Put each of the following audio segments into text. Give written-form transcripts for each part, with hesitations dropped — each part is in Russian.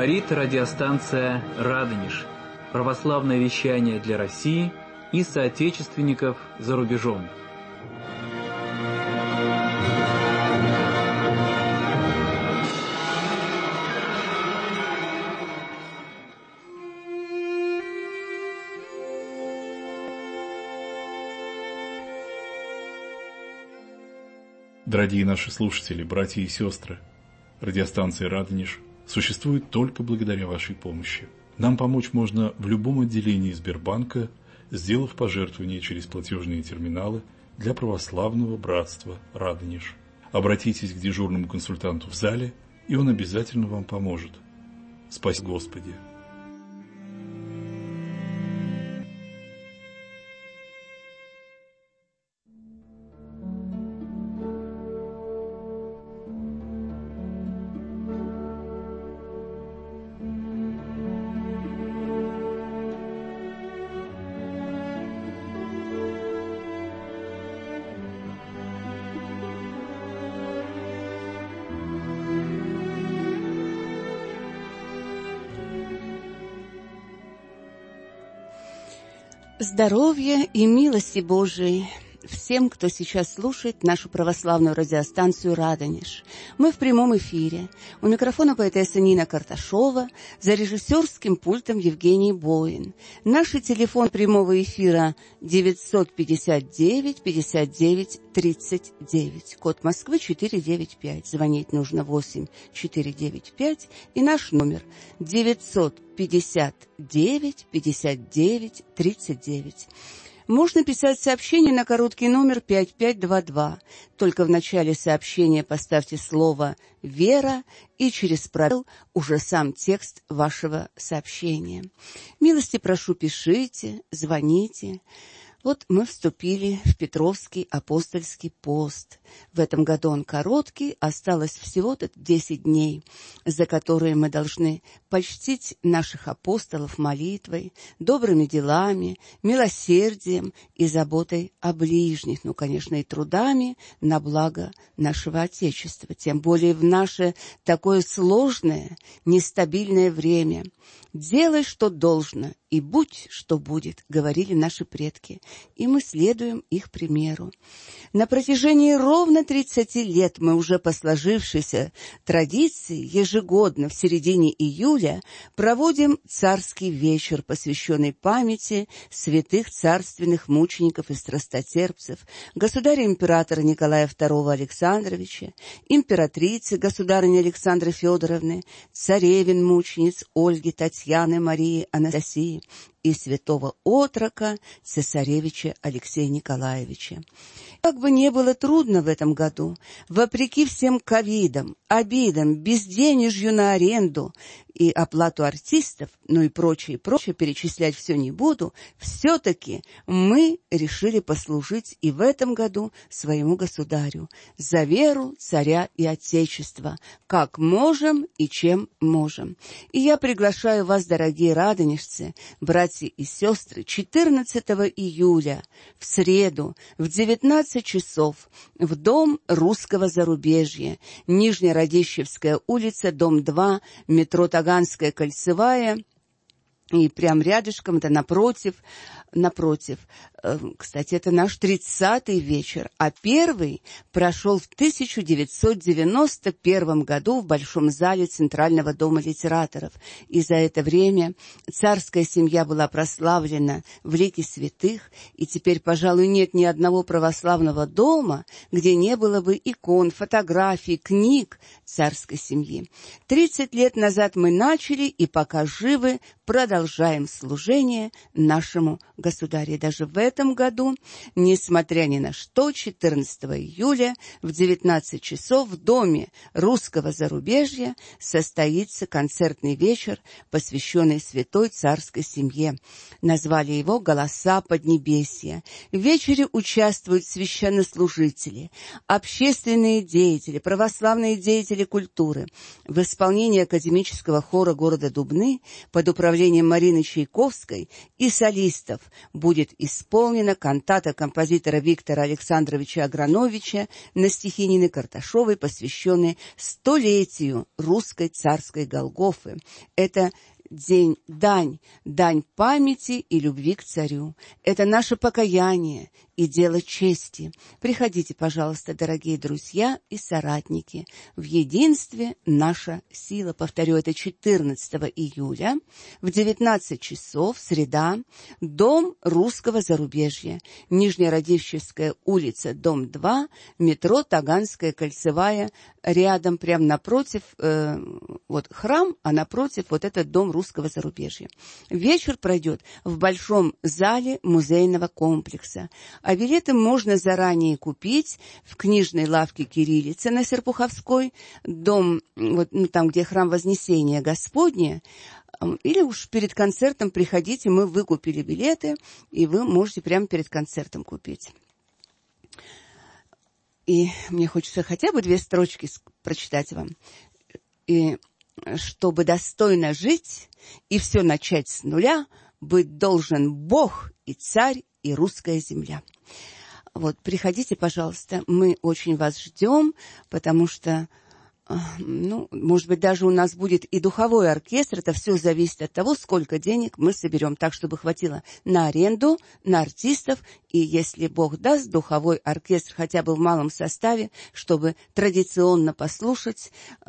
Говорит радиостанция «Радонеж». Православное вещание для России и соотечественников за рубежом. Дорогие наши слушатели, братья и сестры, радиостанция «Радонеж» существует только благодаря вашей помощи. Нам помочь можно в любом отделении Сбербанка, сделав пожертвование через платежные терминалы для православного братства «Радонеж». Обратитесь к дежурному консультанту в зале, и он обязательно вам поможет. Спаси Господи! Здоровья и милости Божией всем, кто сейчас слушает нашу православную радиостанцию «Радонеж». Мы в прямом эфире. У микрофона поэтесса Нина Карташова, за режиссерским пультом Евгений Боин. Наш телефон прямого эфира 959-59-39, код Москвы 495. Звонить нужно 8-495. И наш номер 959-59-39. Можно писать сообщение на короткий номер 5522. Только в начале сообщения поставьте слово «Вера» и через пробел уже сам текст вашего сообщения. Милости прошу, пишите, звоните. Вот мы вступили в Петровский апостольский пост. В этом году он короткий, осталось всего-то 10 дней, за которые мы должны почтить наших апостолов молитвой, добрыми делами, милосердием и заботой о ближних, конечно, и трудами на благо нашего Отечества, тем более в наше такое сложное, нестабильное время. «Делай, что должно, и будь, что будет», — говорили наши предки, и мы следуем их примеру. На протяжении ровно 30 лет мы уже по сложившейся традиции ежегодно в середине июля проводим царский вечер, посвященный памяти святых царственных мучеников и страстотерпцев, государя-императора Николая II Александровича, императрицы государыни Александры Федоровны, царевин-мучениц Ольги, Татьяны, Марии, Анастасии и святого отрока цесаревича Алексея Николаевича. Как бы не было трудно в этом году, вопреки всем ковидам, обидам, безденежью на аренду и оплату артистов, и прочее, перечислять все не буду, все-таки мы решили послужить и в этом году своему государю за веру, царя и отечества, как можем и чем можем. И я приглашаю вас, дорогие радонежцы, братья и сестры, 14 июля, в среду, в 19 часов, в Дом русского зарубежья, Нижняя Радищевская улица, дом 2, метро Таганская кольцевая, и прям рядышком, это напротив. Кстати, это наш 30-й вечер, а первый прошел в 1991 году в Большом зале Центрального дома литераторов. И за это время царская семья была прославлена в лике святых, и теперь, пожалуй, нет ни одного православного дома, где не было бы икон, фотографий, книг царской семьи. 30 лет назад мы начали, и пока живы, продолжаем служение нашему государю. Даже в этом году, несмотря ни на что, 14 июля в 19 часов в Доме русского зарубежья состоится концертный вечер, посвященный святой царской семье. Назвали его «Голоса Поднебесья». В вечере участвуют священнослужители, общественные деятели, православные деятели культуры. В исполнении академического хора города Дубны под управлением сопровождением Марины Чайковской и солистов будет исполнена кантата композитора Виктора Александровича Аграновича на стихи Нины Карташовой, посвященной столетию русской царской Голгофы. Это дань памяти и любви к царю. Это наше покаяние и дело чести. Приходите, пожалуйста, дорогие друзья и соратники. В единстве наша сила. Повторю, это 14 июля в 19 часов, среда, Дом русского зарубежья. Нижняя Радищевская улица, дом 2, метро Таганская кольцевая, рядом, прямо напротив, вот храм, а напротив вот этот Дом русского зарубежья. Вечер пройдет в большом зале музейного комплекса. А билеты можно заранее купить в книжной лавке «Кириллица» на Серпуховской, дом, вот, там, где храм Вознесения Господня, или уж перед концертом приходите, мы выкупили билеты, и вы можете прямо перед концертом купить. И мне хочется хотя бы 2 строчки прочитать вам. И чтобы достойно жить и все начать с нуля, быть должен Бог и царь и русская земля. Вот, приходите, пожалуйста, мы очень вас ждем, потому что, может быть, даже у нас будет и духовой оркестр. Это все зависит от того, сколько денег мы соберем, так, чтобы хватило на аренду, на артистов, и, если Бог даст, духовой оркестр хотя бы в малом составе, чтобы традиционно послушать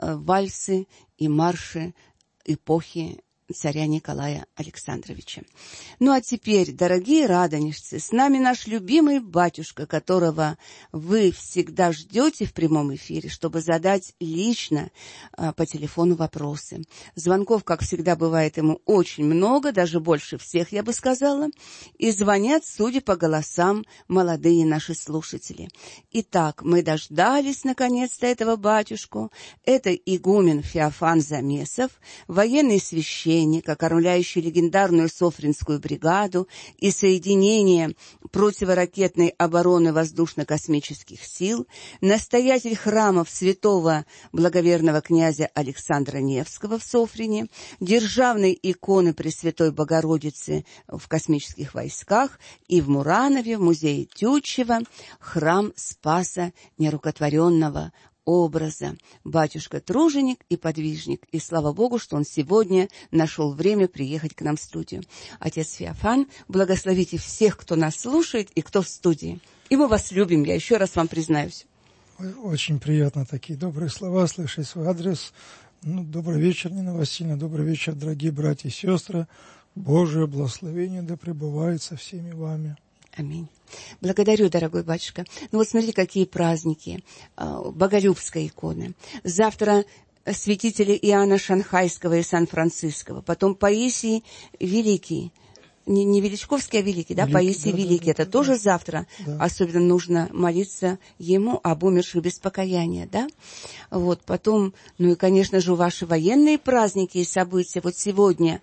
вальсы и марши эпохи царя Николая Александровича. Ну а теперь, дорогие радонежцы, с нами наш любимый батюшка, которого вы всегда ждете в прямом эфире, чтобы задать лично по телефону вопросы. Звонков, как всегда, бывает ему очень много, даже больше всех, я бы сказала. И звонят, судя по голосам, молодые наши слушатели. Итак, мы дождались наконец-то этого батюшку. Это игумен Феофан Замесов, военный священник, окормляющий легендарную Софринскую бригаду и соединение противоракетной обороны воздушно-космических сил, настоятель храмов святого благоверного князя Александра Невского в Софрине, державной иконы Пресвятой Богородицы в космических войсках и в Муранове, в музее Тютчева, храм Спаса Нерукотворенного образа. Батюшка-труженик и подвижник. И слава Богу, что он сегодня нашел время приехать к нам в студию. Отец Феофан, благословите всех, кто нас слушает и кто в студии. И мы вас любим, я еще раз вам признаюсь. Очень приятно такие добрые слова слышать в свой адрес. Добрый вечер, Нина Васильевна, добрый вечер, дорогие братья и сестры. Божие благословение да пребывает со всеми вами. Аминь. Благодарю, дорогой батюшка. Вот смотрите, какие праздники. Боголюбской иконы. Завтра святители Иоанна Шанхайского и Сан-Франциского. Потом Паисий Великий. Не Величковский, а Великий, да? Паисий Великий. Это тоже завтра. Да. Особенно нужно молиться ему об умерших без покаяния, да? Вот, потом, и, конечно же, ваши военные праздники и события. Вот сегодня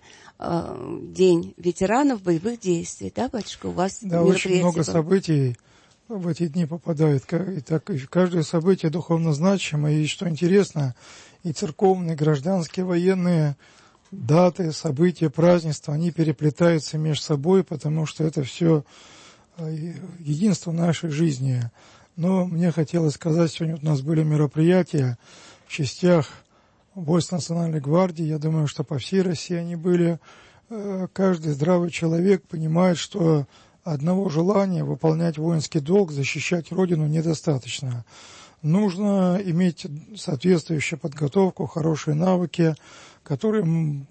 День ветеранов боевых действий, да, батюшка? У вас очень много событий в эти дни попадает. И каждое событие духовно значимо. И, что интересно, и церковные, гражданские, военные даты, события, празднества, они переплетаются между собой, потому что это все единство нашей жизни. Но мне хотелось сказать, сегодня у нас были мероприятия в частях войск Национальной гвардии. Я думаю, что по всей России они были. Каждый здравый человек понимает, что одного желания выполнять воинский долг, защищать Родину недостаточно. Нужно иметь соответствующую подготовку, хорошие навыки, которые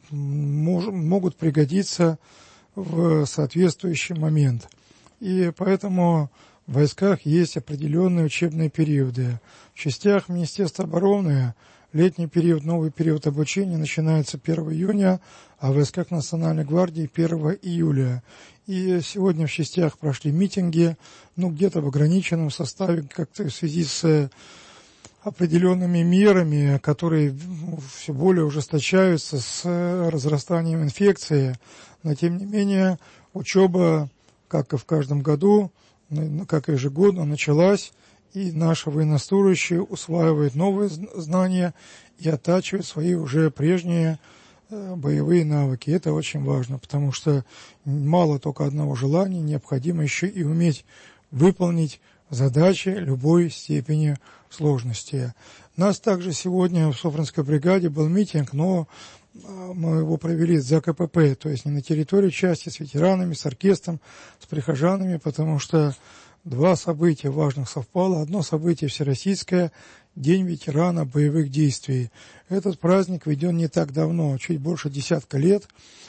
могут пригодиться в соответствующий момент. И поэтому в войсках есть определенные учебные периоды. В частях Министерства обороны летний период, новый период обучения начинается 1 июня, а в войсках Национальной гвардии 1 июля. И сегодня в частях прошли митинги, где-то в ограниченном составе, как-то в связи с определенными мерами, которые все более ужесточаются с разрастанием инфекции. Но, тем не менее, учеба, как и в каждом году, как и ежегодно, началась, и наши военнослужащие усваивают новые знания и оттачивают свои уже прежние боевые навыки. Это очень важно, потому что мало только одного желания, необходимо еще и уметь выполнить задачи любой степени сложности. У нас также сегодня в Софринской бригаде был митинг, но мы его провели за КПП, то есть не на территории части, с ветеранами, с оркестром, с прихожанами, потому что два события важных совпало. Одно событие всероссийское – День ветерана боевых действий. Этот праздник введен не так давно, чуть больше 10 лет,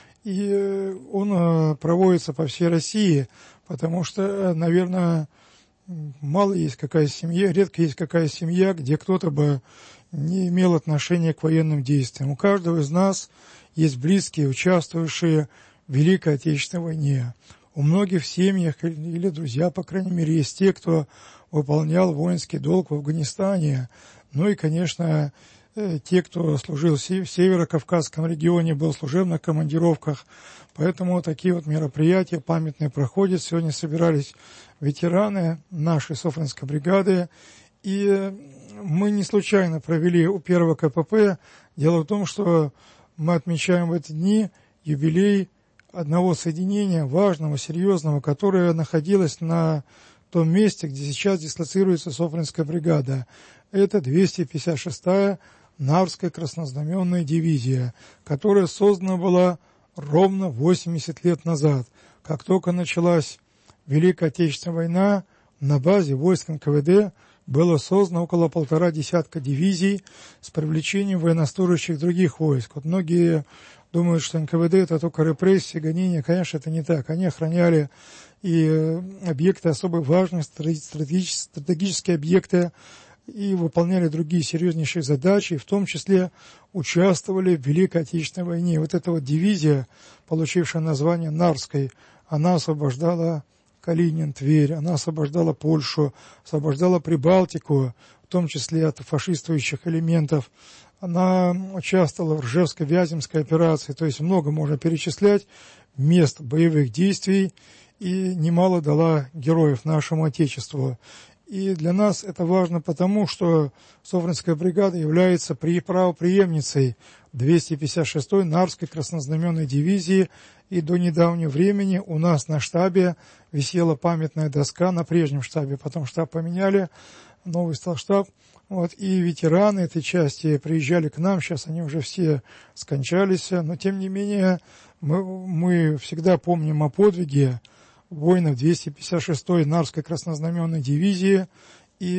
и он проводится по всей России, потому что, наверное, мало есть какая семья, редко есть какая семья, где кто-то бы не имел отношения к военным действиям. У каждого из нас есть близкие, участвующие в Великой Отечественной войне. У многих в семьях или друзья, по крайней мере, есть те, кто выполнял воинский долг в Афганистане. Ну и, конечно, те, кто служил в Северо-Кавказском регионе, был в служебных командировках. Поэтому такие вот мероприятия памятные проходят. Сегодня собирались ветераны нашей Софринской бригады. И мы не случайно провели у первого КПП. Дело в том, что мы отмечаем в эти дни юбилей одного соединения важного, серьезного, которое находилось на том месте, где сейчас дислоцируется Софринская бригада. Это 256-я Нарвская краснознаменная дивизия, которая создана была ровно 80 лет назад. Как только началась Великая Отечественная война, на базе войск НКВД было создано около 1,5 десятка дивизий с привлечением военнослужащих других войск. Вот многие думают, что НКВД это только репрессии, гонения. Конечно, это не так. Они охраняли и объекты особой важности, стратегические объекты, и выполняли другие серьезнейшие задачи, в том числе участвовали в Великой Отечественной войне. Вот эта вот дивизия, получившая название Нарвской, она освобождала Калинин, Тверь, она освобождала Польшу, освобождала Прибалтику, в том числе от фашистующих элементов. Она участвовала в Ржевско-Вяземской операции, то есть много можно перечислять мест боевых действий, и немало дала героев нашему Отечеству. И для нас это важно потому, что Софринская бригада является правопреемницей 256-й Нарвской краснознаменной дивизии, и до недавнего времени у нас на штабе висела памятная доска на прежнем штабе, потом штаб поменяли, новый стал штаб. Вот, и ветераны этой части приезжали к нам, сейчас они уже все скончались, но тем не менее мы всегда помним о подвиге воинов 256-й Нарвской краснознаменной дивизии, и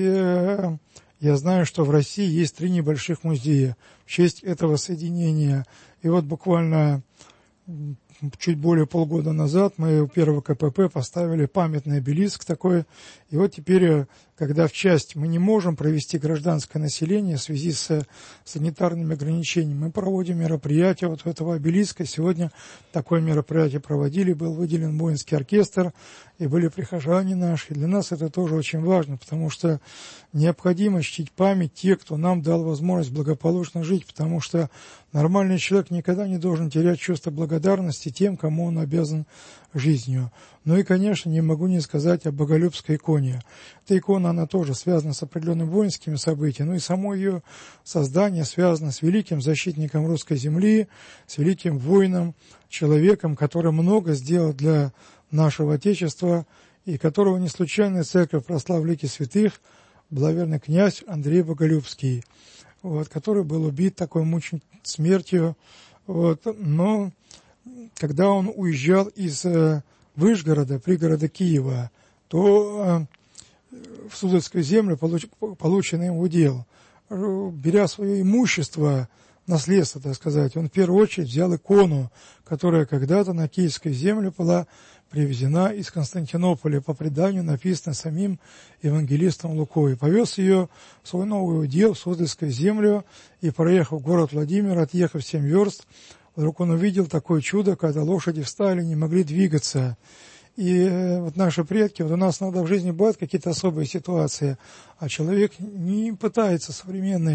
я знаю, что в России есть 3 небольших музея в честь этого соединения. И вот буквально чуть более полгода назад мы у первого КПП поставили памятный обелиск такой. И вот теперь, когда в часть мы не можем провести гражданское население в связи с санитарными ограничениями, мы проводим мероприятия вот у этого обелиска. Сегодня такое мероприятие проводили, был выделен воинский оркестр, и были прихожане наши. И для нас это тоже очень важно, потому что необходимо чтить память тех, кто нам дал возможность благополучно жить, потому что нормальный человек никогда не должен терять чувство благодарности тем, кому он обязан жизнью. Ну и, конечно, не могу не сказать о Боголюбской иконе. Эта икона, она тоже связана с определенными воинскими событиями, но и само ее создание связано с великим защитником русской земли, с великим воином, человеком, который много сделал для нашего Отечества, и которого не случайно церковь прославила лики святых, благоверный князь Андрей Боголюбский, вот, который был убит такой мучной смертью. Вот, но когда он уезжал из Вышгорода, пригорода Киева, то в Суздальскую землю, полученный им в удел, беря свое имущество, наследство, так сказать, он в первую очередь взял икону, которая когда-то на киевскую землю была привезена из Константинополя, по преданию написано самим евангелистом Лукой. Повез ее в свой новый удел, в Суздальскую землю, и, проехав в город Владимир, отъехав 7 верст, вдруг он увидел такое чудо, когда лошади встали, не могли двигаться. И вот наши предки, вот у нас иногда в жизни бывают какие-то особые ситуации, а человек не пытается современный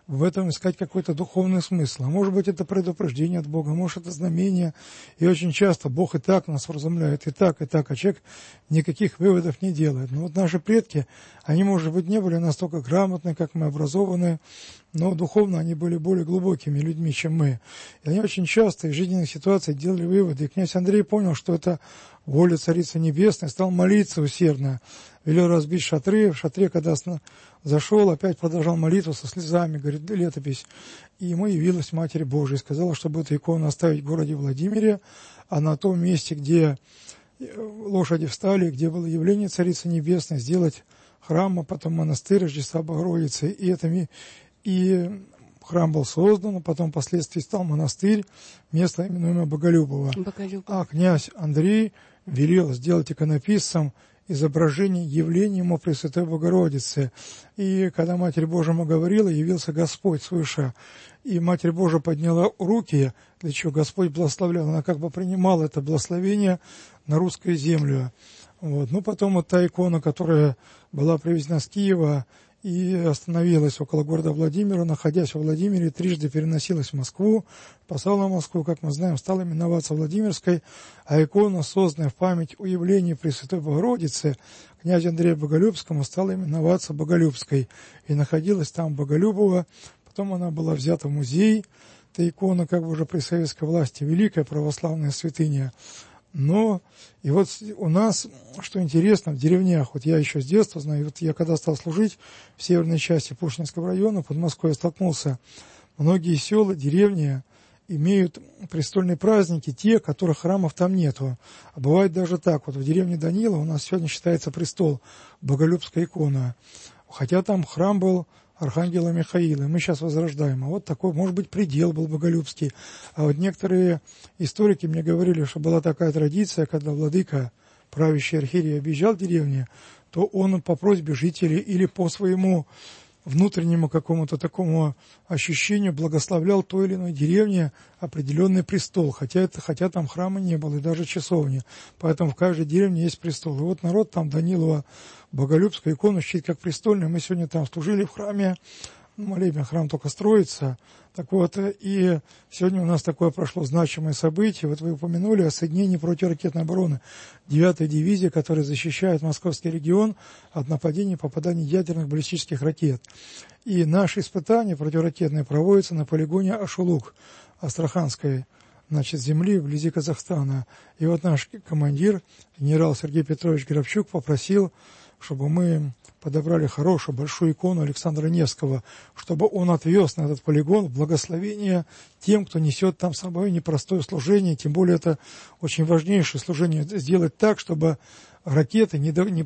в этом искать какой-то духовный смысл. А может быть, это предупреждение от Бога, может, это знамение. И очень часто Бог и так нас вразумляет, и так, а человек никаких выводов не делает. Но вот наши предки, они, может быть, не были настолько грамотны, как мы, образованные, но духовно они были более глубокими людьми, чем мы. И они очень часто из жизненных ситуаций делали выводы. И князь Андрей понял, что это воля Царицы Небесной, стал молиться усердно, велел разбить шатры. В шатре, когда зашел, опять продолжал молитву со слезами, говорит, летопись. И ему явилась Матерь Божия и сказала, чтобы эту икону оставить в городе Владимире, а на том месте, где лошади встали, где было явление Царицы Небесной, сделать храм, а потом монастырь Рождества Богородицы. И храм был создан, а потом впоследствии стал монастырь, место именуемое Боголюбово. А князь Андрей велел сделать иконописцам изображение явления ему Пресвятой Богородицы. И когда Матерь Божия ему говорила, явился Господь свыше. И Матерь Божия подняла руки, для чего Господь благословлял. Она как бы принимала это благословение на русскую землю. Вот. Ну, потом вот та икона, которая была привезена с Киева и остановилась около города Владимира, находясь во Владимире, трижды переносилась в Москву, послала в Москву, как мы знаем, стала именоваться Владимирской, а икона, созданная в память о явлении Пресвятой Богородицы, князю Андрею Боголюбскому, стала именоваться Боголюбской, и находилась там Боголюбово. Потом она была взята в музей, эта икона, как бы уже при советской власти, великая православная святыня. Но, и вот у нас, что интересно, в деревнях, вот я еще с детства знаю, вот я когда стал служить в северной части Пушкинского района, под Москвой, я столкнулся, многие села, деревни имеют престольные праздники, те, которых храмов там нету. А бывает даже так, вот в деревне Данила у нас сегодня считается престол, Боголюбская икона, хотя там храм был Архангела Михаила, мы сейчас возрождаем, а вот такой, может быть, предел был Боголюбский. А вот некоторые историки мне говорили, что была такая традиция, когда владыка, правящий архиерей, объезжал деревни, то он по просьбе жителей или по своему внутреннему какому-то такому ощущению благословлял той или иной деревне определенный престол, хотя там храма не было и даже часовни, поэтому в каждой деревне есть престол. И вот народ там Данилова Боголюбская икону считает как престольную. Мы сегодня там служили в храме, молебен, храм только строится. Так вот, и сегодня у нас такое прошло значимое событие. Вот вы упомянули о соединении противоракетной обороны 9-й дивизии, которая защищает московский регион от нападений и попаданий ядерных баллистических ракет. И наши испытания противоракетные проводятся на полигоне Ашулук Астраханской, земли вблизи Казахстана. И вот наш командир, генерал Сергей Петрович Грабчук, попросил, чтобы мы подобрали хорошую большую икону Александра Невского, чтобы он отвез на этот полигон благословение тем, кто несет там с собой непростое служение, тем более это очень важнейшее служение, сделать так, чтобы ракеты,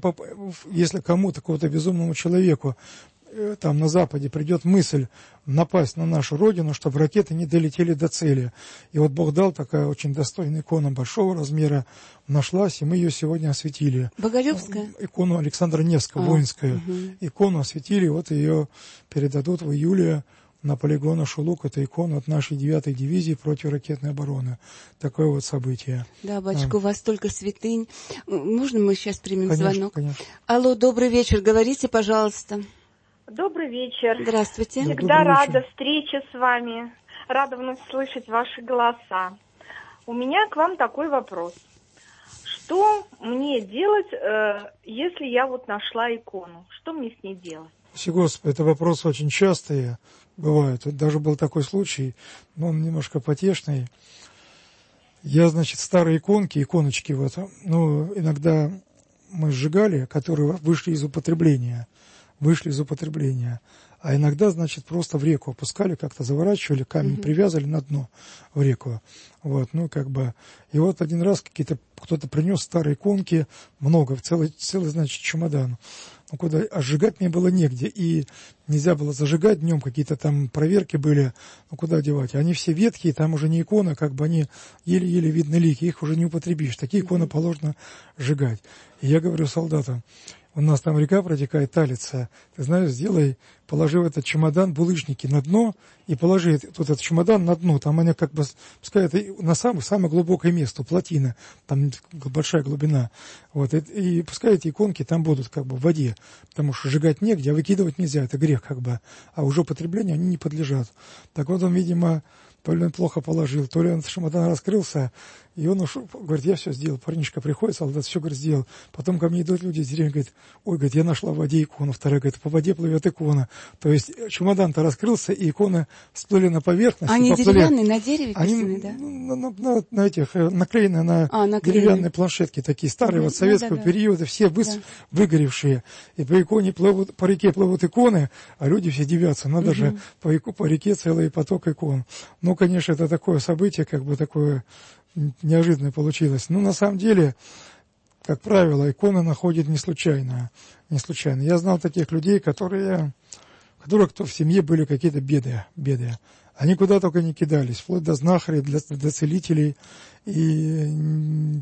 если кому-то, какому-то безумному человеку, там на Западе придет мысль напасть на нашу Родину, чтобы ракеты не долетели до цели. И вот Бог дал, такая очень достойная икона большого размера нашлась, и мы ее сегодня осветили. Боголюбская? Икону Александра Невского, воинскую. Икону осветили, вот ее передадут в июле на полигон Ашулук. Это икона от нашей 9-й дивизии противоракетной обороны. Такое вот событие. Да, батюшка, у вас столько святынь. Можно мы сейчас примем звонок? Конечно. Алло, добрый вечер, говорите, пожалуйста. Добрый вечер. Здравствуйте. Всегда рада встрече с вами. Рада вновь слышать ваши голоса. У меня к вам такой вопрос. Что мне делать, если я вот нашла икону? Что мне с ней делать? Господи, это вопросы очень частые бывают. Вот даже был такой случай, но он немножко потешный. Я, старые иконочки, иногда мы сжигали, которые вышли из употребления, а иногда, просто в реку опускали, как-то заворачивали, камень привязывали на дно в реку. Вот, и вот один раз кто-то принес старые иконки, много, целый, чемодан. А сжигать мне было негде, и нельзя было зажигать днем, какие-то там проверки были, куда девать. Они все ветхие, там уже не иконы, они еле-еле видны лики, их уже не употребишь. Такие иконы положено сжигать. И я говорю солдатам, у нас там река протекает, Талица, ты знаешь, положи в этот чемодан булыжники на дно и положи тут этот чемодан на дно, там они как бы, пускай это на самое глубокое место, плотина, там большая глубина, вот, и пускай эти иконки там будут как бы в воде, потому что сжигать негде, а выкидывать нельзя, это грех как бы, а уже употреблению они не подлежат. Так вот он, видимо, то ли он плохо положил, то ли он чемодан раскрылся, и он ушел, говорит, я все сделал. Парнишка приходит, солдат, все, говорит, сделал. Потом ко мне идут люди из деревни, говорит, ой, говорит, я нашла в воде икону. Вторая, говорит, по воде плывет икона. То есть чемодан-то раскрылся, и иконы всплыли на поверхность. Они деревянные, на дереве писаны, да? На этих, наклеены на деревянные планшетки, такие старые, вот советского периода, все выгоревшие. И по иконе плывут, по реке плывут иконы, а люди все дивятся. Надо же по реке целый поток икон. Ну, конечно, это такое событие, как бы такое неожиданное получилось. Но на самом деле, как правило, иконы находят не случайно. Я знал таких людей, которых кто в семье были какие-то беды. Они куда только не кидались, вплоть до знахарей, до целителей, и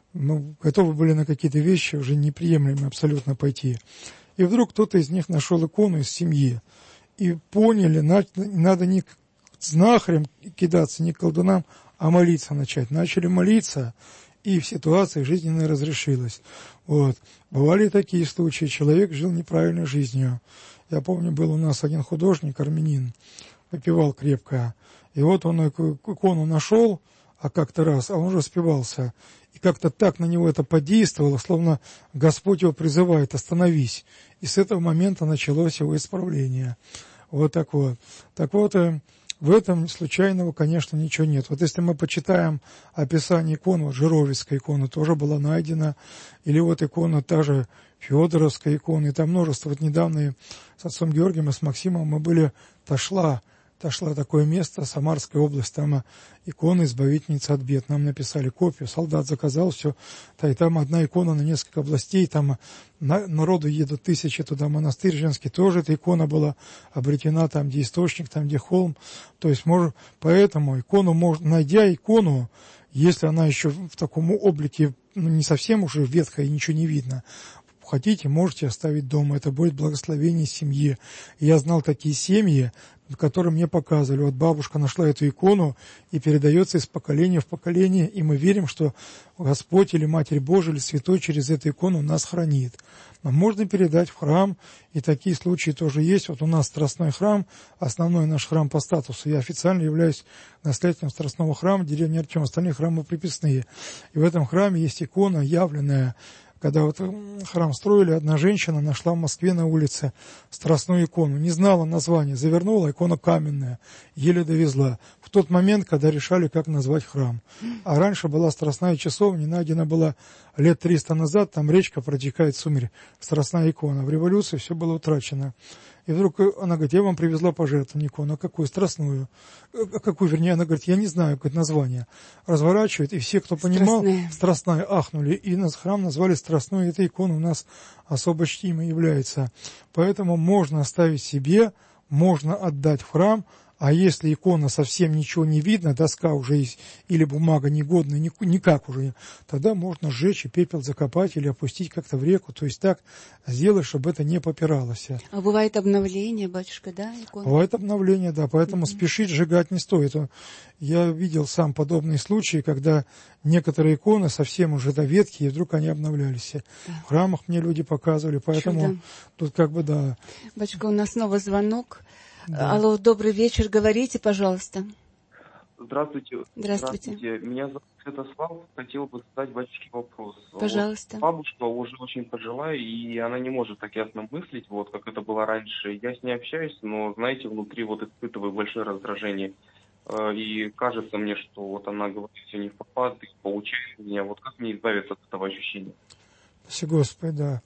готовы были на какие-то вещи уже неприемлемые абсолютно пойти. И вдруг кто-то из них нашел икону из семьи, и поняли, надо не к знахарям кидаться, не к колдунам, а молиться начать. Начали молиться, и в ситуации жизненная разрешилась. Вот. Бывали такие случаи, человек жил неправильной жизнью. Я помню, был у нас один художник, армянин, выпивал крепко. И вот он икону нашел, а как-то раз, а он уже спивался. И как-то так на него это подействовало, словно Господь его призывает, остановись. И с этого момента началось его исправление. Вот так вот. Так вот, в этом случайного, конечно, ничего нет. Вот если мы почитаем описание икон, вот Жировицкая икона тоже была найдена, или вот икона та же Федоровская икона, и там множество. Вот недавно с отцом Георгием и с Максимом мы были, Ташла такое место, Самарская область, там икона избавительницы от бед. Нам написали копию, солдат заказал все, и там одна икона на несколько областей, там народу едут тысячи туда, монастырь женский, тоже эта икона была обретена, там где источник, там где холм. То есть поэтому найдя икону, если она еще в таком облике, не совсем уже ветхая и ничего не видно, хотите, можете оставить дома, это будет благословение семьи. И я знал такие семьи, которые мне показывали. Вот бабушка нашла эту икону и передается из поколения в поколение, и мы верим, что Господь или Матерь Божия или Святой через эту икону нас хранит. Но можно передать в храм, и такие случаи тоже есть. Вот у нас Страстной храм, основной наш храм по статусу. Я официально являюсь настоятелем Страстного храма, деревни Артем, остальные храмы приписные. И в этом храме есть икона явленная. Когда вот храм строили, одна женщина нашла в Москве на улице страстную икону. Не знала названия, завернула, икона каменная, еле довезла. В тот момент, когда решали, как назвать храм. А раньше была страстная часовня, найдена была лет 300 назад, там речка протекает, Сумерь, страстная икона. В революции все было утрачено. И вдруг она говорит, я вам привезла пожертвование икону. А какую? Страстную. Какую, вернее, она говорит, я не знаю, какое название. Разворачивает, и все, кто понимал, страстная, ахнули. И нас храм назвали страстной. Эта икона у нас особо чтимой является. Поэтому можно оставить себе, можно отдать в храм. А если икона совсем ничего не видно, доска уже есть, или бумага негодная, никак уже, тогда можно сжечь и пепел закопать или опустить как-то в реку. То есть так сделать, чтобы это не попиралось. А бывает обновление, батюшка, да, икона? Бывает обновление, да, поэтому спешить сжигать не стоит. Я видел сам подобные случаи, когда некоторые иконы совсем уже ветхие, и вдруг они обновлялись. Да. В храмах мне люди показывали, поэтому чудо. Тут как бы, да. Батюшка, у нас снова звонок. Да. Алло, добрый вечер, говорите, пожалуйста. Здравствуйте. Здравствуйте. Меня зовут Святослав. Хотел бы задать батюшке вопрос. Пожалуйста. Вот бабушка уже очень пожилая, и она не может так ясно мыслить, вот как это было раньше. Я с ней общаюсь, но, знаете, внутри вот испытываю большое раздражение. И кажется мне, что вот она говорит все не в попад, и получает меня. Вот как мне избавиться от этого ощущения? Спасибо, Господи, да.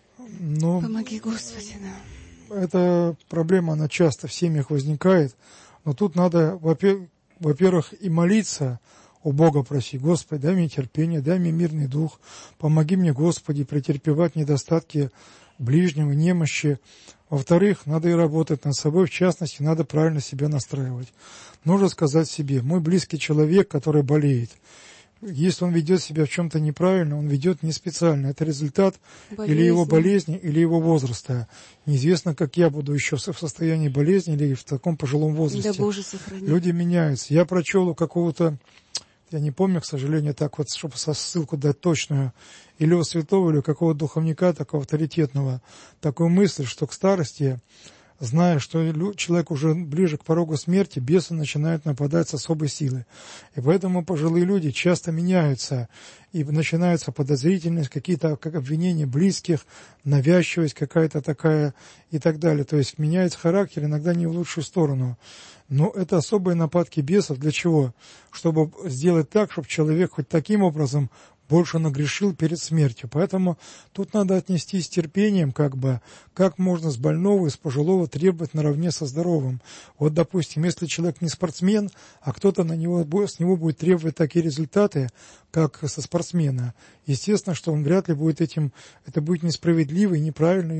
Но помоги, Господи, да. Эта проблема, она часто в семьях возникает, но тут надо, во-первых, и молиться, у Бога просить, Господи, дай мне терпение, дай мне мирный дух, помоги мне, Господи, претерпевать недостатки ближнего, немощи. Во-вторых, надо и работать над собой, в частности, надо правильно себя настраивать. Нужно сказать себе, мой близкий человек, который болеет, если он ведет себя в чем-то неправильно, он ведет не специально. Это результат или его болезни, или его возраста. Неизвестно, как я буду еще в состоянии болезни или в таком пожилом возрасте. Да, Боже, сохрани. Люди меняются. Я прочел у какого-то, я не помню, к сожалению, так вот, чтобы ссылку дать точную, или у святого, или у какого-то духовника такого авторитетного, такую мысль, что к старости, зная, что человек уже ближе к порогу смерти, бесы начинают нападать с особой силой. И поэтому пожилые люди часто меняются, и начинается подозрительность, какие-то как обвинения близких, навязчивость какая-то такая и так далее. То есть меняется характер, иногда не в лучшую сторону. Но это особые нападки бесов. Для чего? Чтобы сделать так, чтобы человек хоть таким образом больше нагрешил перед смертью. Поэтому тут надо отнестись с терпением, как можно с больного и с пожилого требовать наравне со здоровым. Вот, допустим, если человек не спортсмен, а кто-то с него будет требовать такие результаты, как со спортсмена, естественно, что он вряд ли будет это будет несправедливо и неправильно,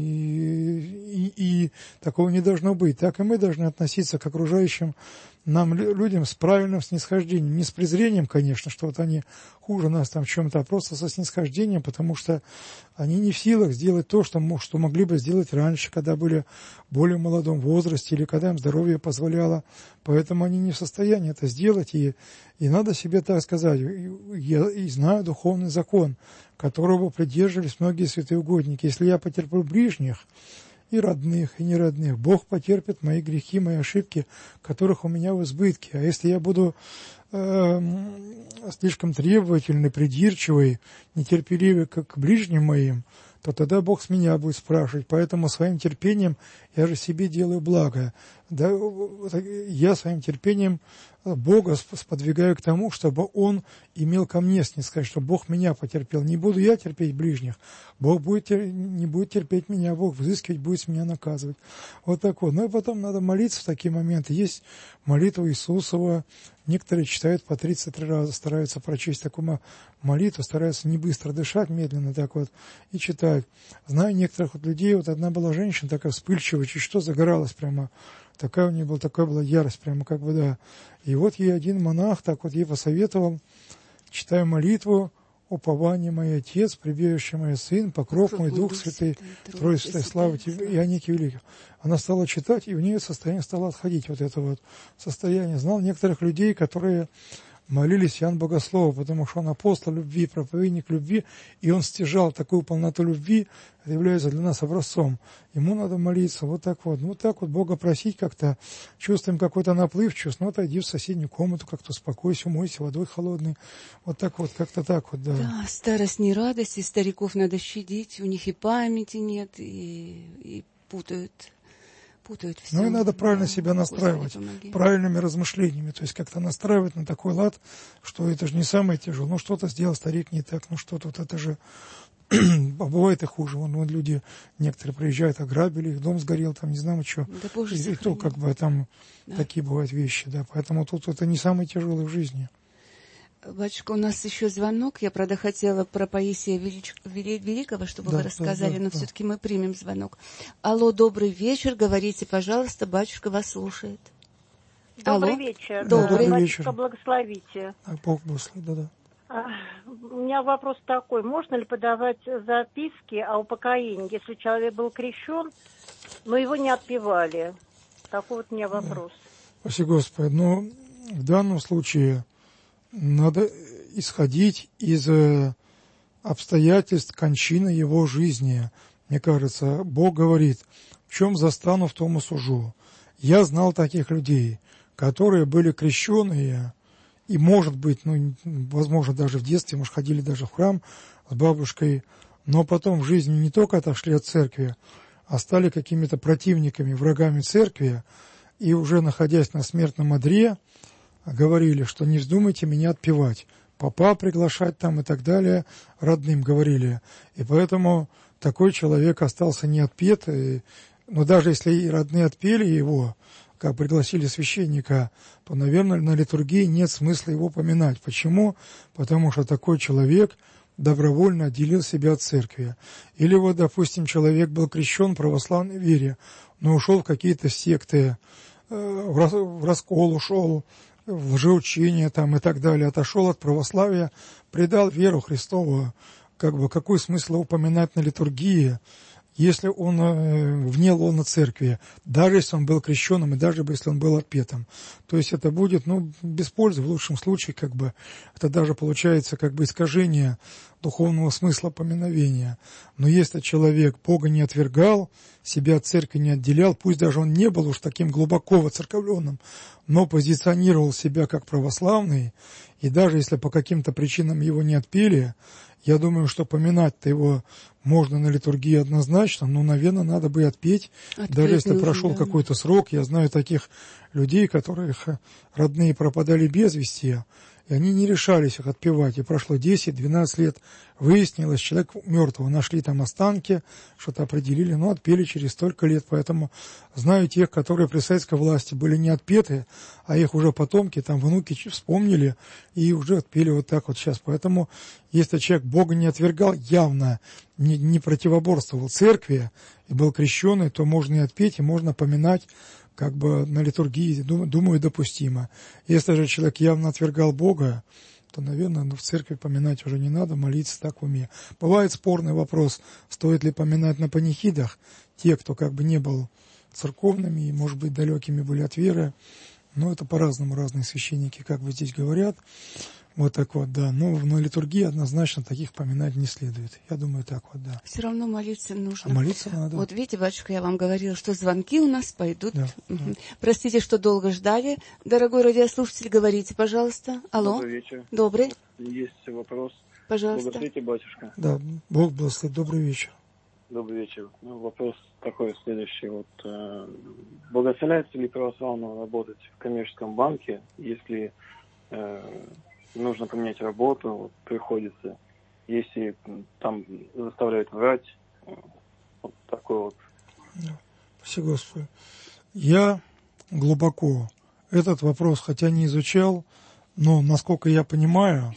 и такого не должно быть. Так и мы должны относиться к окружающим нам людям с правильным снисхождением, не с презрением, конечно, что вот они хуже нас там в чем-то, а просто со снисхождением, потому что они не в силах сделать то, что могли бы сделать раньше, когда были в более молодом возрасте или когда им здоровье позволяло, поэтому они не в состоянии это сделать, и надо себе так сказать, я и знаю духовный закон, которого придерживались многие святые угодники. Если я потерплю ближних, и родных, и неродных, Бог потерпит мои грехи, мои ошибки, которых у меня в избытке. А если я буду слишком требовательный, придирчивый, нетерпеливый как к ближним моим, то тогда Бог с меня будет спрашивать. Поэтому своим терпением я же себе делаю благо. Да, я своим терпением Бога сподвигаю к тому, чтобы Он имел ко мне снисходить, чтобы Бог меня потерпел. Не буду я терпеть ближних, Бог не будет терпеть меня, Бог взыскивать будет с меня наказывать. Вот так вот. Ну и потом надо молиться в такие моменты. Есть молитва Иисусова, некоторые читают по 33 раза, стараются прочесть такую молитву, стараются не быстро дышать, медленно так вот, и читают. Знаю некоторых вот людей, вот одна была женщина такая вспыльчивая, чуть что загоралась прямо, такая была ярость, прямо как бы, да. И вот ей один монах так вот ей посоветовал, читай молитву, упование мой Отец, прибежище мой Сын, покров мой Дух Святый, Трое Святой, слава Тебе, Иоаннике Великий. Она стала читать, и у нее состояние стало отходить, вот это вот состояние. Знал некоторых людей, которые молились Иоанн Богослову, потому что он апостол любви, проповедник любви, и он стяжал такую полноту любви, это является для нас образцом. Ему надо молиться, вот так вот. Ну, вот так вот Бога просить как-то, чувствуем какой-то наплыв чувств, ну, отойди в соседнюю комнату, как-то успокойся, умойся водой холодной. Вот так вот, как-то так вот, да. Да, старость не радость, и стариков надо щадить, у них и памяти нет, и путают все. Ну и надо правильно себя настраивать, правильными размышлениями, то есть как-то настраивать на такой лад, что это же не самое тяжелое. Ну что-то сделал старик не так, ну что тут, это же бывает и хуже. Вон люди, некоторые приезжают, ограбили, их дом сгорел, там не знаю что. Да, Боже, и то как бы там такие бывают вещи, да. Поэтому тут это не самое тяжелое в жизни. Батюшка, у нас еще звонок. Я, правда, хотела про Паисия Великого, чтобы вы рассказали, но все-таки мы примем звонок. Алло, добрый вечер. Говорите, пожалуйста, батюшка вас слушает. Добрый вечер. Добрый вечер. Батюшка, благословите. Бог благословит, да. У меня вопрос такой. Можно ли подавать записки о упокоении, если человек был крещен, но его не отпевали? Такой вот у меня вопрос. Спасибо, Господи. Но в данном случае надо исходить из обстоятельств кончины его жизни. Мне кажется, Бог говорит, в чем застану, в том и сужу. Я знал таких людей, которые были крещенные, и, может быть, возможно, даже в детстве, может, ходили даже в храм с бабушкой, но потом в жизни не только отошли от церкви, а стали какими-то противниками, врагами церкви, и уже находясь на смертном одре, говорили, что не вздумайте меня отпевать, попа приглашать там и так далее, родным говорили. И поэтому такой человек остался не отпет, но даже если и родные отпели его, как пригласили священника, то, наверное, на литургии нет смысла его поминать. Почему? Потому что такой человек добровольно отделил себя от церкви. Или вот, допустим, человек был крещен в православной вере, но ушел в какие-то секты, в раскол ушел, в лжеучение там и так далее, отошел от православия, предал веру Христову, как бы какой смысл упоминать на литургии, если он вне лона церкви, даже если он был крещеным и даже если он был отпетым. То есть это будет, без пользы в лучшем случае, как бы, это даже получается как бы искажение духовного смысла поминовения. Но если человек Бога не отвергал, себя от церкви не отделял, пусть даже он не был уж таким глубоко воцерковленным, но позиционировал себя как православный, и даже если по каким-то причинам его не отпели, я думаю, что поминать-то его можно на литургии однозначно, но, наверное, надо бы и отпеть даже если нужно, прошел какой-то срок. Я знаю таких людей, которых родные пропадали без вести, и они не решались их отпевать. И прошло 10-12 лет, выяснилось, человек мертвого, нашли там останки, что-то определили, но отпели через столько лет. Поэтому знаю тех, которые при советской власти были не отпеты, а их уже потомки, там внуки вспомнили и уже отпели вот так вот сейчас. Поэтому если человек Бога не отвергал, явно не противоборствовал церкви и был крещеный, то можно и отпеть, и можно поминать как бы на литургии, думаю, допустимо. Если же человек явно отвергал Бога, то, наверное, в церкви поминать уже не надо, молиться так в уме. Бывает спорный вопрос, стоит ли поминать на панихидах те, кто как бы не был церковными и, может быть, далекими были от веры. Но это по-разному, разные священники как бы здесь говорят. Вот так вот, да. Но на литургии однозначно таких поминать не следует. Я думаю, так вот, да. Все равно молиться нужно. А молиться надо. Вот видите, батюшка, я вам говорила, что звонки у нас пойдут. Да, угу. да. Простите, что долго ждали. Дорогой радиослушатель, говорите, пожалуйста. Алло. Добрый вечер. Добрый. Есть вопрос. Пожалуйста. Благословите, батюшка. Да, Бог благословит. Добрый вечер. Добрый вечер. Вопрос такой следующий. Благословляется ли православному работать в коммерческом банке, если нужно поменять работу, приходится, если там заставляют врать, вот такой вот. Спасибо, Господи. Я глубоко этот вопрос, хотя не изучал, но насколько я понимаю,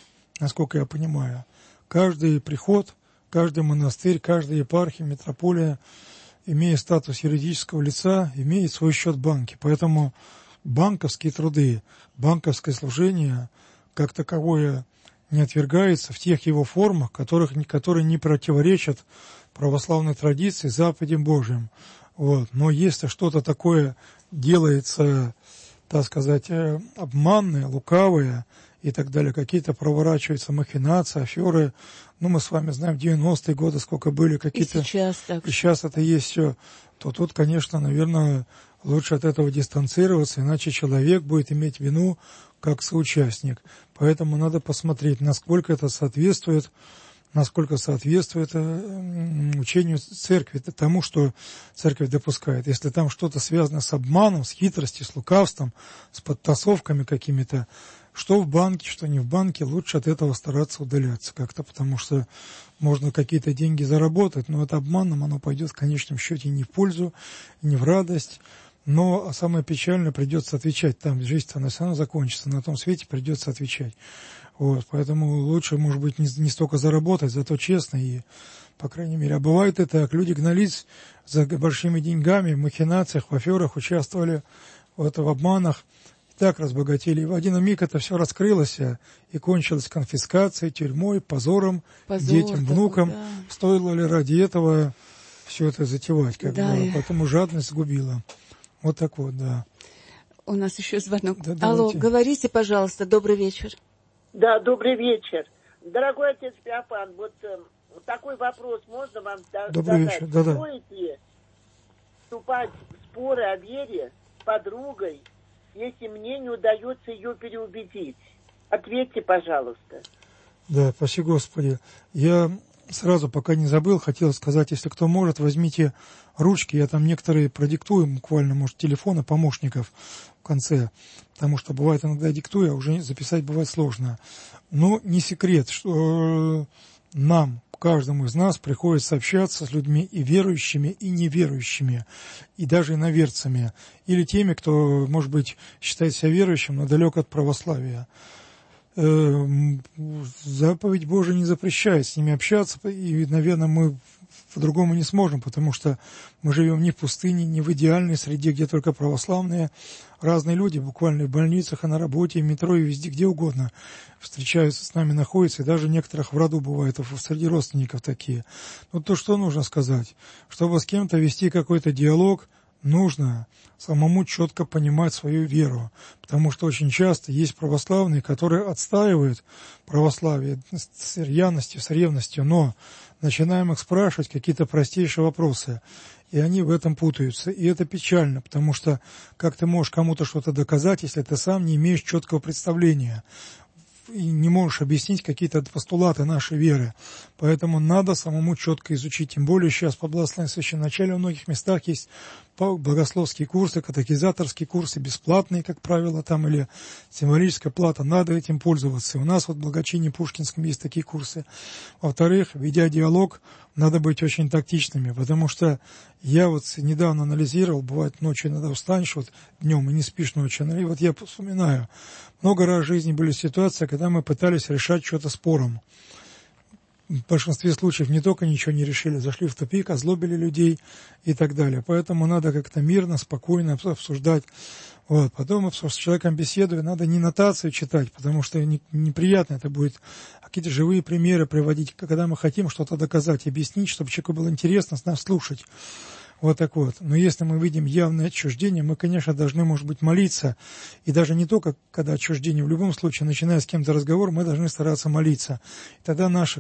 каждый приход, каждый монастырь, каждая епархия, митрополия, имея статус юридического лица, имеет свой счет в банке. Поэтому банковские труды, банковское служение как таковое не отвергается в тех его формах, которые не противоречат православной традиции, заповедям Божьим. Вот. Но если что-то такое делается, так сказать, обманное, лукавое и так далее, какие-то проворачиваются махинации, аферы, мы с вами знаем, 90-е годы сколько были какие-то... И сейчас так. И сейчас это есть все. То тут, конечно, наверное, лучше от этого дистанцироваться, иначе человек будет иметь вину как соучастник. Поэтому надо посмотреть, насколько соответствует учению церкви, тому, что церковь допускает. Если там что-то связано с обманом, с хитростью, с лукавством, с подтасовками какими-то, что в банке, что не в банке, лучше от этого стараться удаляться как-то, потому что можно какие-то деньги заработать, но это обманом, оно пойдет в конечном счете не в пользу, не в радость. Но самое печальное, придется отвечать там, жизнь-то она все равно закончится, на том свете придется отвечать. Вот, поэтому лучше, может быть, не столько заработать, зато честно и, по крайней мере, а бывает и так, люди гнались за большими деньгами, в махинациях, в аферах, участвовали в обманах, и так разбогатели. И в один миг это все раскрылось и кончилось конфискацией, тюрьмой, позором, детям, внукам. Да. Стоило ли ради этого все это затевать? Поэтому жадность сгубила. Вот так вот, да. У нас еще звонок. Да, алло, говорите, пожалуйста, добрый вечер. Да, добрый вечер. Дорогой отец Феофан, такой вопрос можно вам задать? Добрый вечер, да. Стоит ли вступать в споры о вере с подругой, если мне не удается ее переубедить? Ответьте, пожалуйста. Да, спасибо, Господи. Я сразу, пока не забыл, хотел сказать, если кто может, возьмите ручки, я там некоторые продиктую, буквально, может, телефоны помощников в конце, потому что бывает иногда диктую, а уже записать бывает сложно. Но не секрет, что нам, каждому из нас, приходится общаться с людьми и верующими, и неверующими, и даже иноверцами, или теми, кто, может быть, считает себя верующим, но далек от православия. заповедь Божия не запрещает с ними общаться, и, наверное, мы по-другому не сможем, потому что мы живем не в пустыне, не в идеальной среде, где только православные. Разные люди, буквально в больницах, и на работе, и в метро, и везде, где угодно встречаются, с нами находятся, и даже некоторых в роду бывает, среди родственников такие. Но то, что нужно сказать, чтобы с кем-то вести какой-то диалог, нужно самому четко понимать свою веру, потому что очень часто есть православные, которые отстаивают православие с рьяностью, с ревностью, но начинаем их спрашивать какие-то простейшие вопросы, и они в этом путаются, и это печально, потому что как ты можешь кому-то что-то доказать, если ты сам не имеешь четкого представления и не можешь объяснить какие-то постулаты нашей веры. Поэтому надо самому четко изучить. Тем более сейчас по благословенному священноначалию в многих местах есть богословские курсы, катехизаторские курсы, бесплатные, как правило, там, или символическая плата. Надо этим пользоваться. И у нас вот в Благочине Пушкинском есть такие курсы. Во-вторых, ведя диалог, надо быть очень тактичными, потому что я вот недавно анализировал, бывает ночью иногда устанешь, вот днем и не спишь ночью, и вот я вспоминаю, много раз в жизни были ситуации, когда мы пытались решать что-то спором. В большинстве случаев не только ничего не решили, зашли в тупик, озлобили людей и так далее. Поэтому надо как-то мирно, спокойно обсуждать. Вот. Потом с человеком беседуя, надо не нотацию читать, потому что неприятно это будет, а какие-то живые примеры приводить, когда мы хотим что-то доказать, объяснить, чтобы человеку было интересно нас слушать. Вот так вот. Но если мы видим явное отчуждение, мы, конечно, должны, может быть, молиться. И даже не только, когда отчуждение, в любом случае, начиная с кем-то разговор, мы должны стараться молиться. И тогда наши,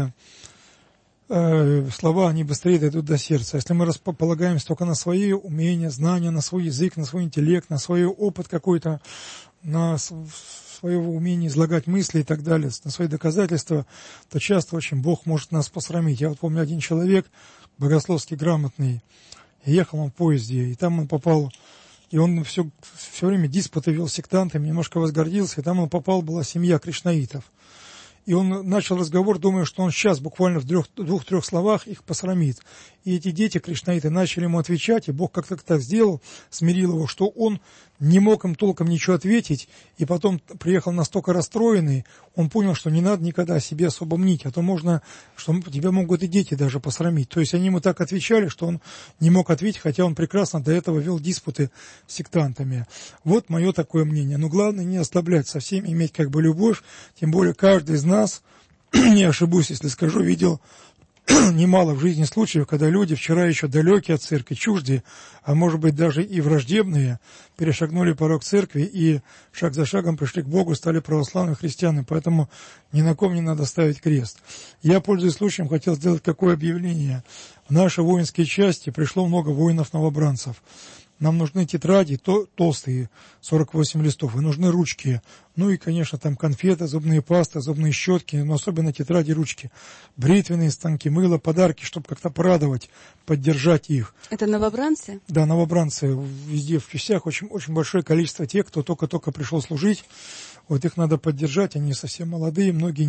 слова, они быстрее дойдут до сердца. Если мы полагаемся только на свои умения, знания, на свой язык, на свой интеллект, на свой опыт какой-то, на свое умение излагать мысли и так далее, на свои доказательства, то часто очень Бог может нас посрамить. Я вот помню, один человек, богословски грамотный, ехал он в поезде, и там он попал, и он все время диспуты вел с сектантами, немножко возгордился, и там он попал, была семья кришнаитов. И он начал разговор, думая, что он сейчас буквально в двух-трех словах их посрамит. И эти дети кришнаиты начали ему отвечать, и Бог как-то так сделал, смирил его, что он не мог им толком ничего ответить, и потом приехал настолько расстроенный, он понял, что не надо никогда о себе особо мнить, а то можно, что тебя могут и дети даже посрамить. То есть они ему так отвечали, что он не мог ответить, хотя он прекрасно до этого вел диспуты с сектантами. Вот мое такое мнение. Но главное не ослаблять, со всеми иметь любовь, тем более каждый из нас, не ошибусь, если скажу, видел немало в жизни случаев, когда люди, вчера еще далекие от церкви, чуждые, а может быть даже и враждебные, перешагнули порог церкви и шаг за шагом пришли к Богу, стали православными христианами, поэтому ни на ком не надо ставить крест. Я, пользуясь случаем, хотел сделать какое объявление. В наши воинские части пришло много воинов-новобранцев. Нам нужны тетради толстые, 48 листов, и нужны ручки. Ну и, конечно, там конфеты, зубные пасты, зубные щетки, но особенно тетради, ручки. Бритвенные станки, мыло, подарки, чтобы как-то порадовать, поддержать их. Это новобранцы? Да, новобранцы. Везде в частях очень, очень большое количество тех, кто только-только пришел служить. Вот их надо поддержать, они совсем молодые, многие,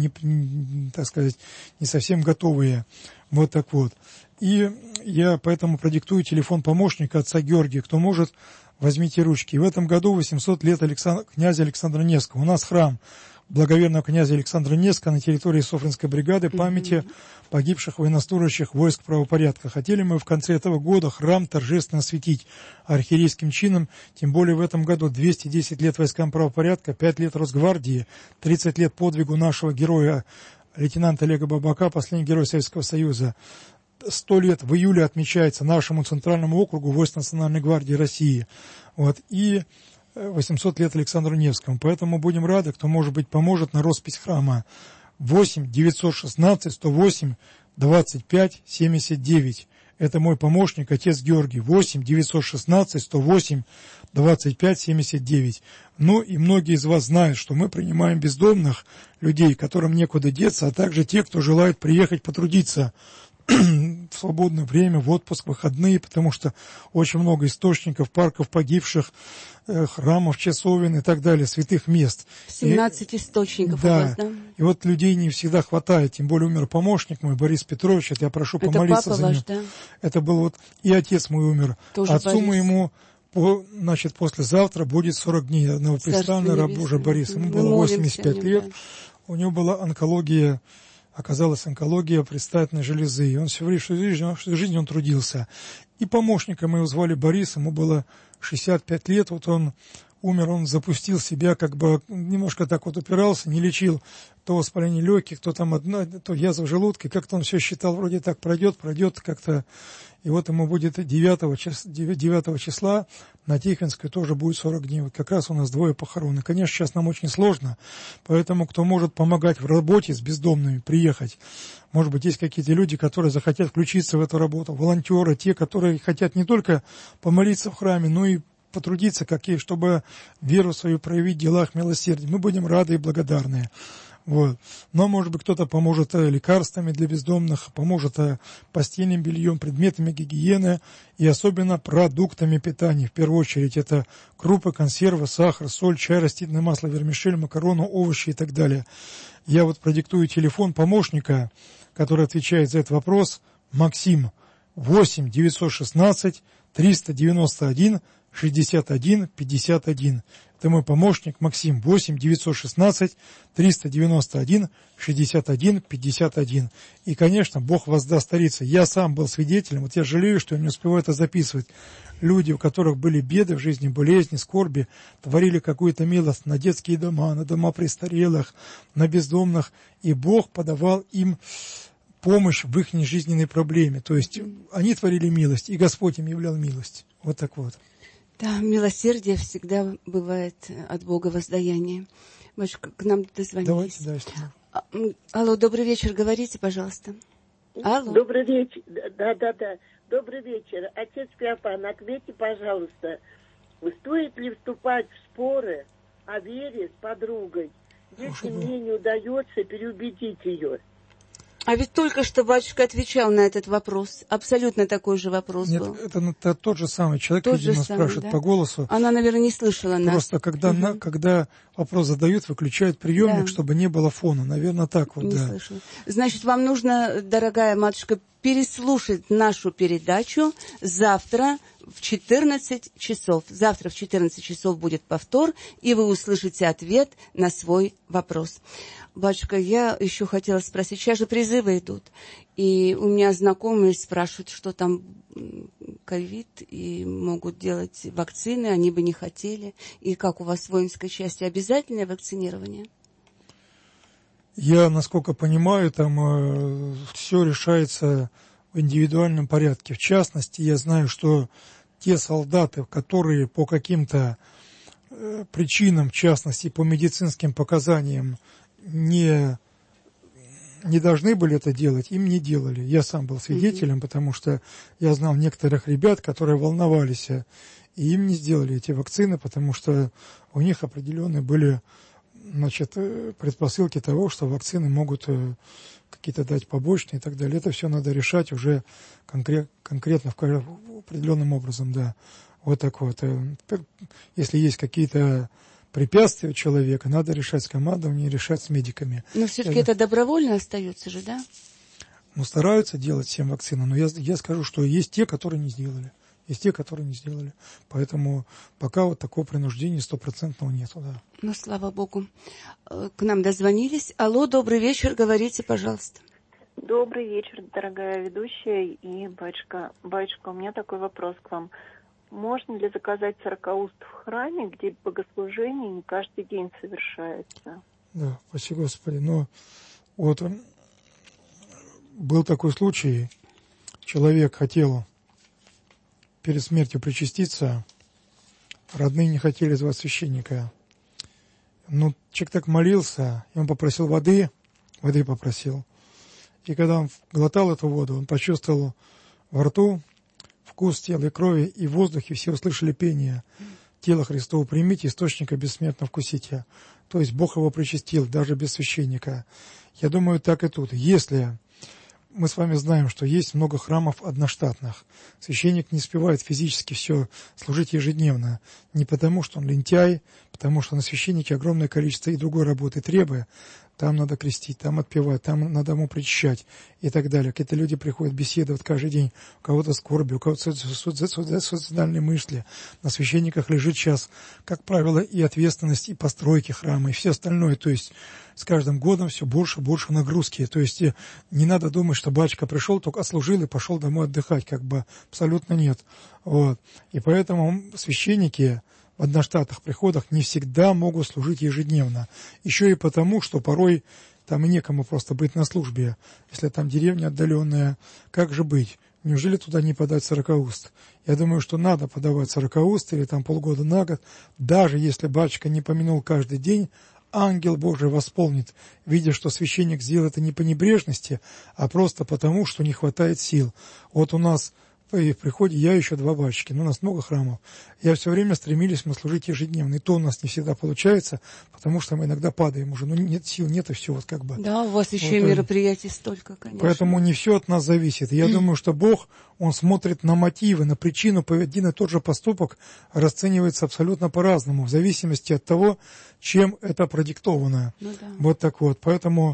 не совсем готовые. Вот так вот. И я поэтому продиктую телефон помощника отца Георгия. Кто может, возьмите ручки. И в этом году 800 лет князя Александра Невского. У нас храм благоверного князя Александра Невского на территории Софринской бригады памяти погибших военнослужащих войск правопорядка. Хотели мы в конце этого года храм торжественно осветить архиерейским чином, тем более в этом году 210 лет войскам правопорядка, 5 лет Росгвардии, 30 лет подвигу нашего героя лейтенанта Олега Бабака, последний герой Советского Союза. 100 лет в июле отмечается нашему Центральному округу войск Национальной гвардии России. Вот. И 800 лет Александру Невскому. Поэтому будем рады, кто, может быть, поможет на роспись храма. 8 916 108 25 79. Это мой помощник, отец Георгий. 8 916 108 25 79. Ну и многие из вас знают, что мы принимаем бездомных людей, которым некуда деться, а также те, кто желает приехать потрудиться в свободное время, в отпуск, выходные, потому что очень много источников, парков погибших, храмов, часовен и так далее, святых мест. 17 источников да, у вас, да? И вот людей не всегда хватает, тем более умер помощник мой, Борис Петрович, это я прошу помолиться папа за ваш, него. Да? Это был вот, и отец мой умер. Тоже Отцу Борис. моему послезавтра будет 40 дней новоприставленный раб Божий Борис. Ему было 85 лет. Да. У него была онкология, оказалась онкология предстательной железы. И он всю жизнь он трудился. И помощника мы его звали Борис, ему было 65 лет. Вот он умер, он запустил себя, как бы немножко так вот упирался, не лечил то воспаление легких, то там то язва желудка. Как-то он все считал, вроде так пройдет как-то. И вот ему будет 9 числа на Тихвинской тоже будет 40 дней. Вот как раз у нас 2 похорон. И, конечно, сейчас нам очень сложно, поэтому кто может помогать в работе с бездомными, приехать. Может быть, есть какие-то люди, которые захотят включиться в эту работу, волонтеры, те, которые хотят не только помолиться в храме, но и потрудиться, чтобы веру свою проявить в делах милосердия. Мы будем рады и благодарны. Вот. Но, может быть, кто-то поможет лекарствами для бездомных, поможет постельным бельем, предметами гигиены и особенно продуктами питания. В первую очередь это крупы, консервы, сахар, соль, чай, растительное масло, вермишель, макароны, овощи и так далее. Я вот продиктую телефон помощника, который отвечает за этот вопрос, Максим, 8 916 391 61 51. Это мой помощник Максим, 8 916 391 61 51. И, конечно, Бог воздаст старице. Я сам был свидетелем, вот я жалею, что я не успеваю это записывать. Люди, у которых были беды в жизни, болезни, скорби, творили какую-то милость на детские дома, на дома престарелых, на бездомных, и Бог подавал им помощь в их жизненной проблеме. То есть они творили милость, и Господь им являл милость. Вот так вот. Да, милосердие всегда бывает от Бога воздаяние. Батюшка, к нам дозвонились. Давайте. Алло, добрый вечер, говорите, пожалуйста. Алло. Добрый вечер. Да. Добрый вечер. Отец Феофан, ответьте, пожалуйста, стоит ли вступать в споры о вере с подругой, если мне не удается переубедить ее? А ведь только что батюшка отвечал на этот вопрос. Абсолютно такой же вопрос был. Нет, это тот же самый человек, видимо, спрашивает, да? По голосу. Она, наверное, не слышала нас. Просто когда вопрос задают, выключают приемник, чтобы не было фона. Наверное, так вот, не слышала. Значит, вам нужно, дорогая матушка, переслушать нашу передачу завтра в 14 часов. Завтра в 14 часов будет повтор, и вы услышите ответ на свой вопрос. Батюшка, я еще хотела спросить, сейчас же призывы идут, и у меня знакомые спрашивают, что там ковид, и могут делать вакцины, они бы не хотели. И как у вас в воинской части обязательное вакцинирование? Я, насколько понимаю, там все решается в индивидуальном порядке. В частности, я знаю, что те солдаты, которые по каким-то причинам, в частности, по медицинским показаниям, не должны были это делать, им не делали. Я сам был свидетелем, потому что я знал некоторых ребят, которые волновались, и им не сделали эти вакцины, потому что у них определенные были, предпосылки того, что вакцины могут какие-то дать побочные и так далее. Это все надо решать уже конкретно определенным образом, да. Вот так вот. Если есть какие-то препятствия у человека, надо решать с командованием, решать с медиками. Но все-таки это добровольно остается же, да? Стараются делать всем вакцину, но я скажу, что есть те, которые не сделали. Поэтому пока вот такого принуждения 100% нету, да. Ну, слава Богу. К нам дозвонились. Алло, добрый вечер, говорите, пожалуйста. Добрый вечер, дорогая ведущая и батюшка. Батюшка, у меня такой вопрос к вам. Можно ли заказать царкауст в храме, где богослужение не каждый день совершается? Да, спасибо, Господи. Но вот был такой случай, человек хотел перед смертью причаститься, родные не хотели звать священника. Но человек так молился, и он попросил воды попросил. И когда он глотал эту воду, он почувствовал во рту вкус тела и крови, и в воздухе все услышали пение. Тело Христово примите, источника бессмертно вкусите. То есть Бог его причастил, даже без священника. Я думаю, так и тут. Если мы с вами знаем, что есть много храмов одноштатных, священник не успевает физически все служить ежедневно. Не потому, что он лентяй, потому что на священнике огромное количество и другой работы требует, там надо крестить, там отпевать, там надо ему причащать и так далее. Какие-то люди приходят беседовать каждый день, у кого-то скорби, у кого-то суицидальные мысли. На священниках лежит сейчас, как правило, и ответственность, и постройки храма, и все остальное. То есть с каждым годом все больше и больше нагрузки. То есть не надо думать, что батюшка пришел, только отслужил и пошел домой отдыхать. Как бы абсолютно нет. Вот. И поэтому священники в одноштатных приходах не всегда могут служить ежедневно. Еще и потому, что порой там и некому просто быть на службе. Если там деревня отдаленная, как же быть? Неужели туда не подать 40 уст? Я думаю, что надо подавать 40 уст или там полгода на год. Даже если батюшка не помянул каждый день, ангел Божий восполнит, видя, что священник сделал это не по небрежности, а просто потому, что не хватает сил. Вот у нас в приходе я еще 2 батюшки, но у нас много храмов. Я все время стремились мы служить ежедневно, и то у нас не всегда получается, потому что мы иногда падаем уже, нет сил, нет и все вот как бы. Да, у вас еще и мероприятий столько, конечно. Поэтому не все от нас зависит. Я думаю, что Бог, Он смотрит на мотивы, на причину, один и тот же поступок расценивается абсолютно по-разному, в зависимости от того, чем это продиктовано. Ну, да. Вот так вот. Поэтому,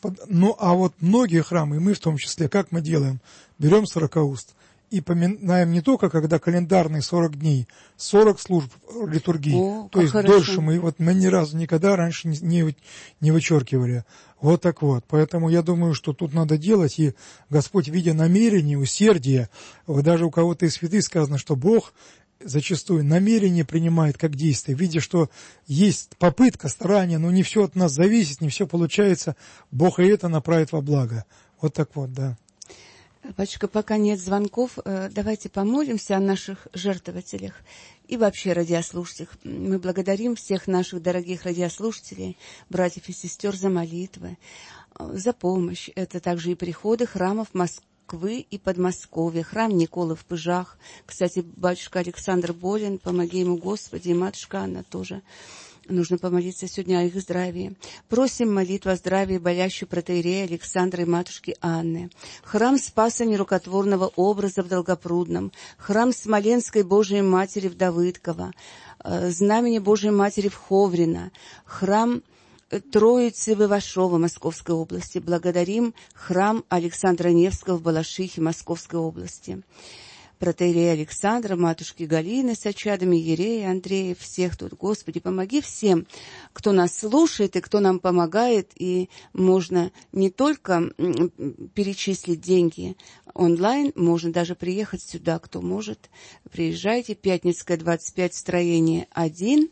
а вот многие храмы, и мы в том числе, как мы делаем? Берем 40 уст и поминаем не только, когда календарные 40 дней, 40 служб литургии. То есть хорошо. Дольше мы ни разу никогда раньше не вычеркивали. Вот так вот. Поэтому я думаю, что тут надо делать, и Господь, видя намерение, усердие, даже у кого-то из святых сказано, что Бог зачастую намерение принимает как действие, видя, что есть попытка, старание, но не все от нас зависит, не все получается, Бог и это направит во благо. Вот так вот, да. Батюшка, пока нет звонков, давайте помолимся о наших жертвователях и вообще радиослушателях. Мы благодарим всех наших дорогих радиослушателей, братьев и сестер за молитвы, за помощь. Это также и приходы храмов Москвы и Подмосковья, храм Николы в Пыжах. Кстати, батюшка Александр болен, помоги ему, Господи, и матушка Анна тоже. Нужно помолиться сегодня о их здравии. Просим молитву о здравии болящую протоиерея Александра и матушки Анны. Храм Спаса Нерукотворного образа в Долгопрудном. Храм Смоленской Божией Матери в Давыдково. Знамени Божией Матери в Ховрино. Храм Троицы в Ивашово Московской области. Благодарим храм Александра Невского в Балашихе Московской области. Протоиерея Александра, матушки Галины с очадами, Ерея, Андрея, всех тут. Господи, помоги всем, кто нас слушает и кто нам помогает. И можно не только перечислить деньги онлайн, можно даже приехать сюда, кто может. Приезжайте, Пятницкая, 25, строение 1.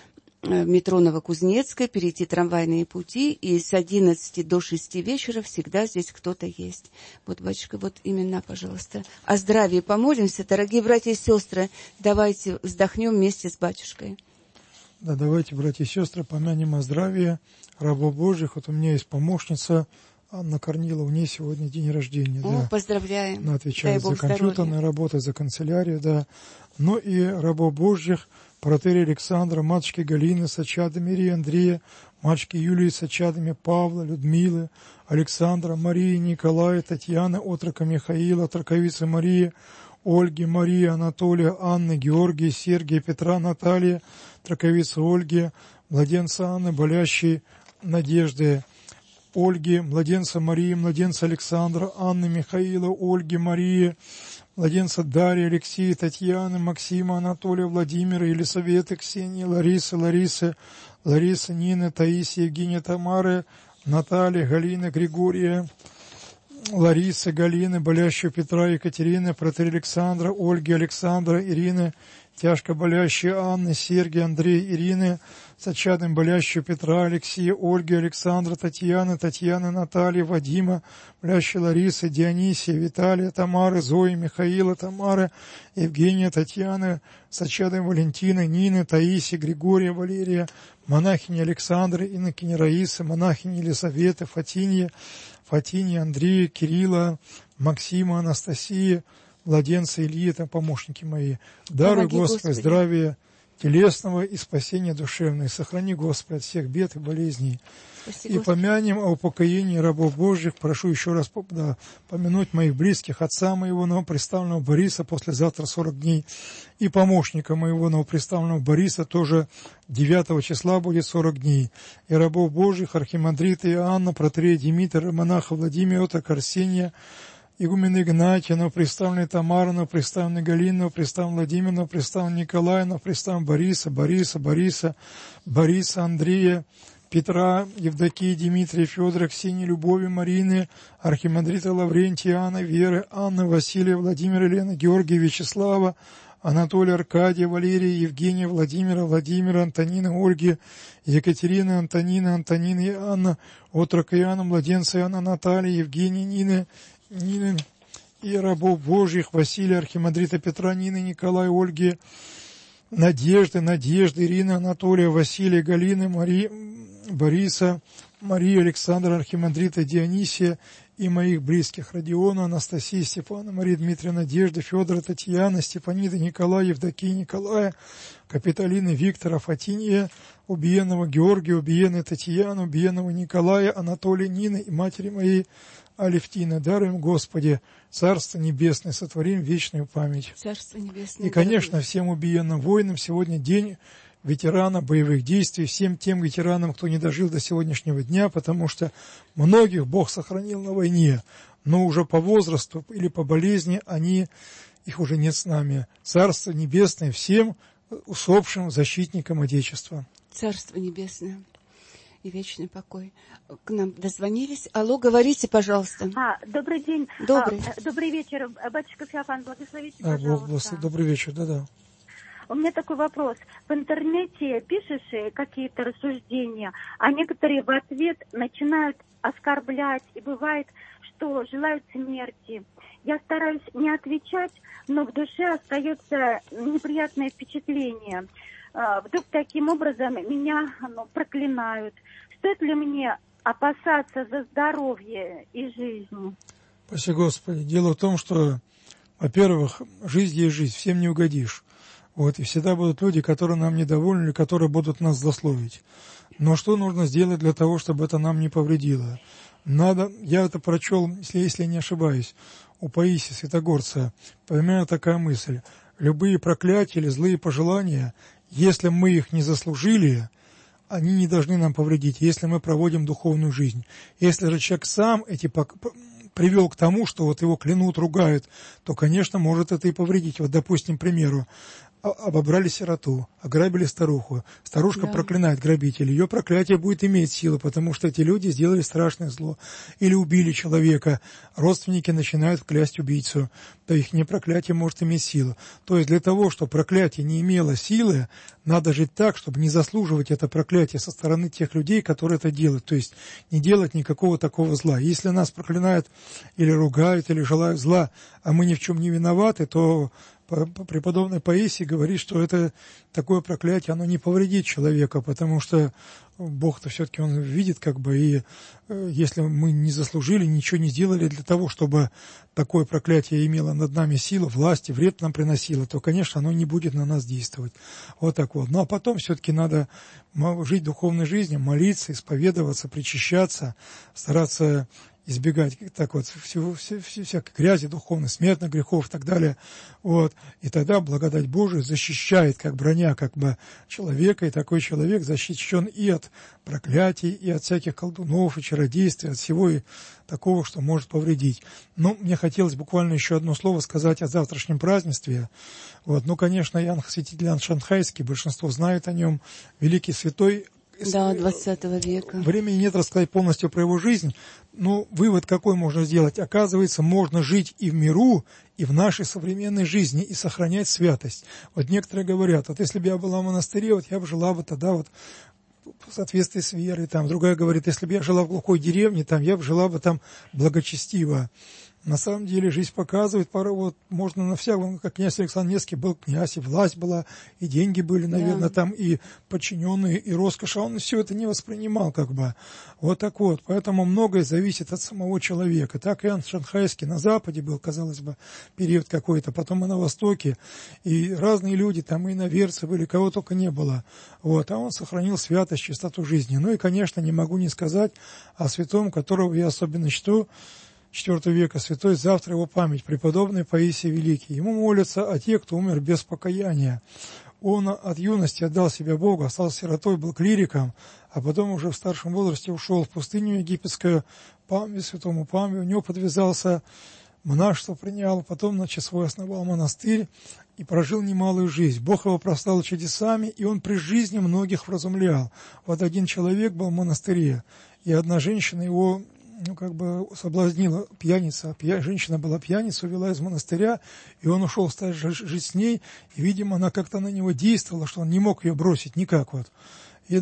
Метро Новокузнецкая, перейти трамвайные пути, и с 11 до 6 вечера всегда здесь кто-то есть. Вот, батюшка, вот имена, пожалуйста. О здравии помолимся. Дорогие братья и сестры, давайте вздохнем вместе с батюшкой. Да, давайте, братья и сестры, помянем о здравии рабов Божьих. Вот у меня есть помощница Анна Корнилова, у нее сегодня день рождения. О, да. Поздравляем. Она отвечает за компьютерную работу, за канцелярию, да. Ну и рабов Божьих, протоиерея Александра, матушки Галины с очадами, Ирии, Андрея, матушки Юлии с очадами, Павла, Людмилы, Александра, Марии, Николая, Татьяны, отрока Михаила, отроковицы Марии, Ольги, Марии, Анатолия, Анны, Георгия, Сергия, Петра, Наталья, отроковицы Ольги, младенца Анны, болящей Надежды, Ольги, младенца Марии, младенца Александра, Анны, Михаила, Ольги, Марии, младенца Дарьи, Алексея, Татьяны, Максима, Анатолия, Владимира, Елисаветы, Ксении, Ларисы, Нины, Таисии, Евгения, Тамары, Натальи, Галины, Григория, Ларисы, Галины, болящего Петра, Екатерины, протоиерея Александра, Ольги, Александра, Ирины, тяжко болящей Анны, Сергия, Андрея, Ирины, с очадом болящего Петра, Алексея, Ольги, Александра, Татьяны, Натальи, Вадима, болящей Ларисы, Дионисия, Виталия, Тамары, Зои, Михаила, Тамары, Евгения, Татьяны, с очадом Валентины, Нины, Таисии, Григория, Валерия, монахини Александры, инокини Раисы, монахини Елизаветы, Фатиньи, Андрея, Кирилла, Максима, Анастасии, младенца Ильи, это помощники мои. Даруй, Господи, здравие телесного и спасения душевного. И сохрани, Господи, от всех бед и болезней. И помянем о упокоении рабов Божьих. Прошу еще раз помянуть моих близких, отца моего новоприставленного Бориса, послезавтра 40 дней, и помощника моего новоприставленного Бориса, тоже 9 числа будет 40 дней, и рабов Божьих, архимандрита Иоанна, протоиерея Димитра, монаха Владимира, отрока Арсения, игумена Игнатия, новоприставленная Тамара, новоприставленная Галина, новоприставленный Владимир, новоприставленный Николай, новоприставленный Бориса, Андрея, Петра, Евдокии, Дмитрия, Федора, Ксении, Любови, Марины, архимандрита Лаврентия, Иоанна, Веры, Анны, Василия, Владимира, Елены, Георгия, Вячеслава, Анатолия, Аркадия, Валерия, Евгения, Владимира, Антонины, Ольги, Екатерины, Антонины, Иоанна, отрока Иоанна, младенца Иоанна, Натальи, Евгения, Нины и рабов Божьих, Василия, архимандрита Петра, Нины, Николая, Ольги, Надежды, Ирины, Анатолия, Василия, Галины, Бориса, Марии, Александра, архимандрита Дионисия и моих близких: Родиона, Анастасии, Степана, Марии, Дмитрия, Надежды, Федора, Татьяны, Степаниды, Николая, Евдокии, Николая, Капитолины, Виктора, Фатиния, убиенного Георгия, убиенной Татьяны, убиенного Николая, Анатолия, Нины и матери моей Алевтины. Даруем, Господи, Царство Небесное, сотворим вечную память. Царство Небесное. И, конечно, всем убиенным воинам сегодня день ветерана боевых действий, всем тем ветеранам, кто не дожил до сегодняшнего дня, потому что многих Бог сохранил на войне, но уже по возрасту или по болезни их уже нет с нами. Царство Небесное всем усопшим защитникам Отечества. Царство Небесное и вечный покой. К нам дозвонились. Алло, говорите, пожалуйста. Добрый день. Добрый вечер. Батюшка Феофан, благословите, пожалуйста. Добрый вечер, да. У меня такой вопрос. В интернете пишешь какие-то рассуждения, а некоторые в ответ начинают оскорблять, и бывает, что желают смерти. Я стараюсь не отвечать, но в душе остается неприятное впечатление. Вдруг таким образом меня проклинают. Стоит ли мне опасаться за здоровье и жизнь? Спаси Господи. Дело в том, что, во-первых, жизнь есть жизнь, всем не угодишь. И всегда будут люди, которые нам недовольны, или которые будут нас злословить. Но что нужно сделать для того, чтобы это нам не повредило? Я это прочел, если не ошибаюсь, у Паисия Святогорца. Примерно такая мысль. Любые проклятия или злые пожелания, если мы их не заслужили, они не должны нам повредить, если мы проводим духовную жизнь. Если же человек сам привел к тому, что его клянут, ругают, то, конечно, может это и повредить. Допустим, к примеру, обобрали сироту, ограбили старуху. Старушка проклинает грабителя. Ее проклятие будет иметь силу, потому что эти люди сделали страшное зло. Или убили человека. Родственники начинают клясть убийцу. То их проклятие может иметь силу. То есть для того, чтобы проклятие не имело силы, надо жить так, чтобы не заслуживать это проклятие со стороны тех людей, которые это делают. То есть не делать никакого такого зла. Если нас проклинают или ругают, или желают зла, а мы ни в чем не виноваты, то преподобный Паисий говорит, что это такое проклятие, оно не повредит человека, потому что Бог-то все-таки Он видит, и если мы не заслужили, ничего не сделали для того, чтобы такое проклятие имело над нами силу, власть и вред нам приносило, то, конечно, оно не будет на нас действовать. Ну, а потом все-таки надо жить духовной жизнью, молиться, исповедоваться, причащаться, стараться избегать всякой грязи духовной, смертных грехов и так далее. И тогда благодать Божия защищает, как броня, человека, и такой человек защищен и от проклятий, и от всяких колдунов, и чародейств, и от всего и такого, что может повредить. Мне хотелось буквально еще одно слово сказать о завтрашнем празднестве. Конечно, святитель Иоанн Шанхайский, большинство знает о нем, великий святой, 20 века. Времени нет рассказать полностью про его жизнь, но вывод какой можно сделать? Оказывается, можно жить и в миру, и в нашей современной жизни, и сохранять святость. Некоторые говорят, если бы я была в монастыре, я бы жила тогда в соответствии с верой. Другая говорит, если бы я жила в глухой деревне, я бы жила благочестиво. На самом деле жизнь показывает, порой вот можно на всяком, как князь Александр Невский был князь, и власть была, и деньги были, наверное, там, и подчиненные, и роскошь, а он все это не воспринимал, как бы. Вот так вот. Поэтому многое зависит от самого человека. Так Иоанн Шанхайский на Западе был, казалось бы, период какой-то, потом и на Востоке, и разные люди, там и иноверцы были, кого только не было. Вот. А он сохранил святость, чистоту жизни. Ну и, конечно, не могу не сказать о святом, которого я особенно чту, IV века, святой, завтра его память, преподобный Паисий Великий. Ему молятся о тех, кто умер без покаяния. Он от юности отдал себя Богу, остался сиротой, был клириком, а потом уже в старшем возрасте ушел в пустыню египетскую, Памве, святому Памве, у него подвязался, монашество принял, потом, свой основал монастырь и прожил немалую жизнь. Бог его прославил чудесами, и он при жизни многих вразумлял. Вот один человек был в монастыре, и одна женщина его соблазнила, пьяница. Женщина была пьяница, увела из монастыря, и он ушел стать жить с ней, и, видимо, она как-то на него действовала, что он не мог ее бросить никак вот. И,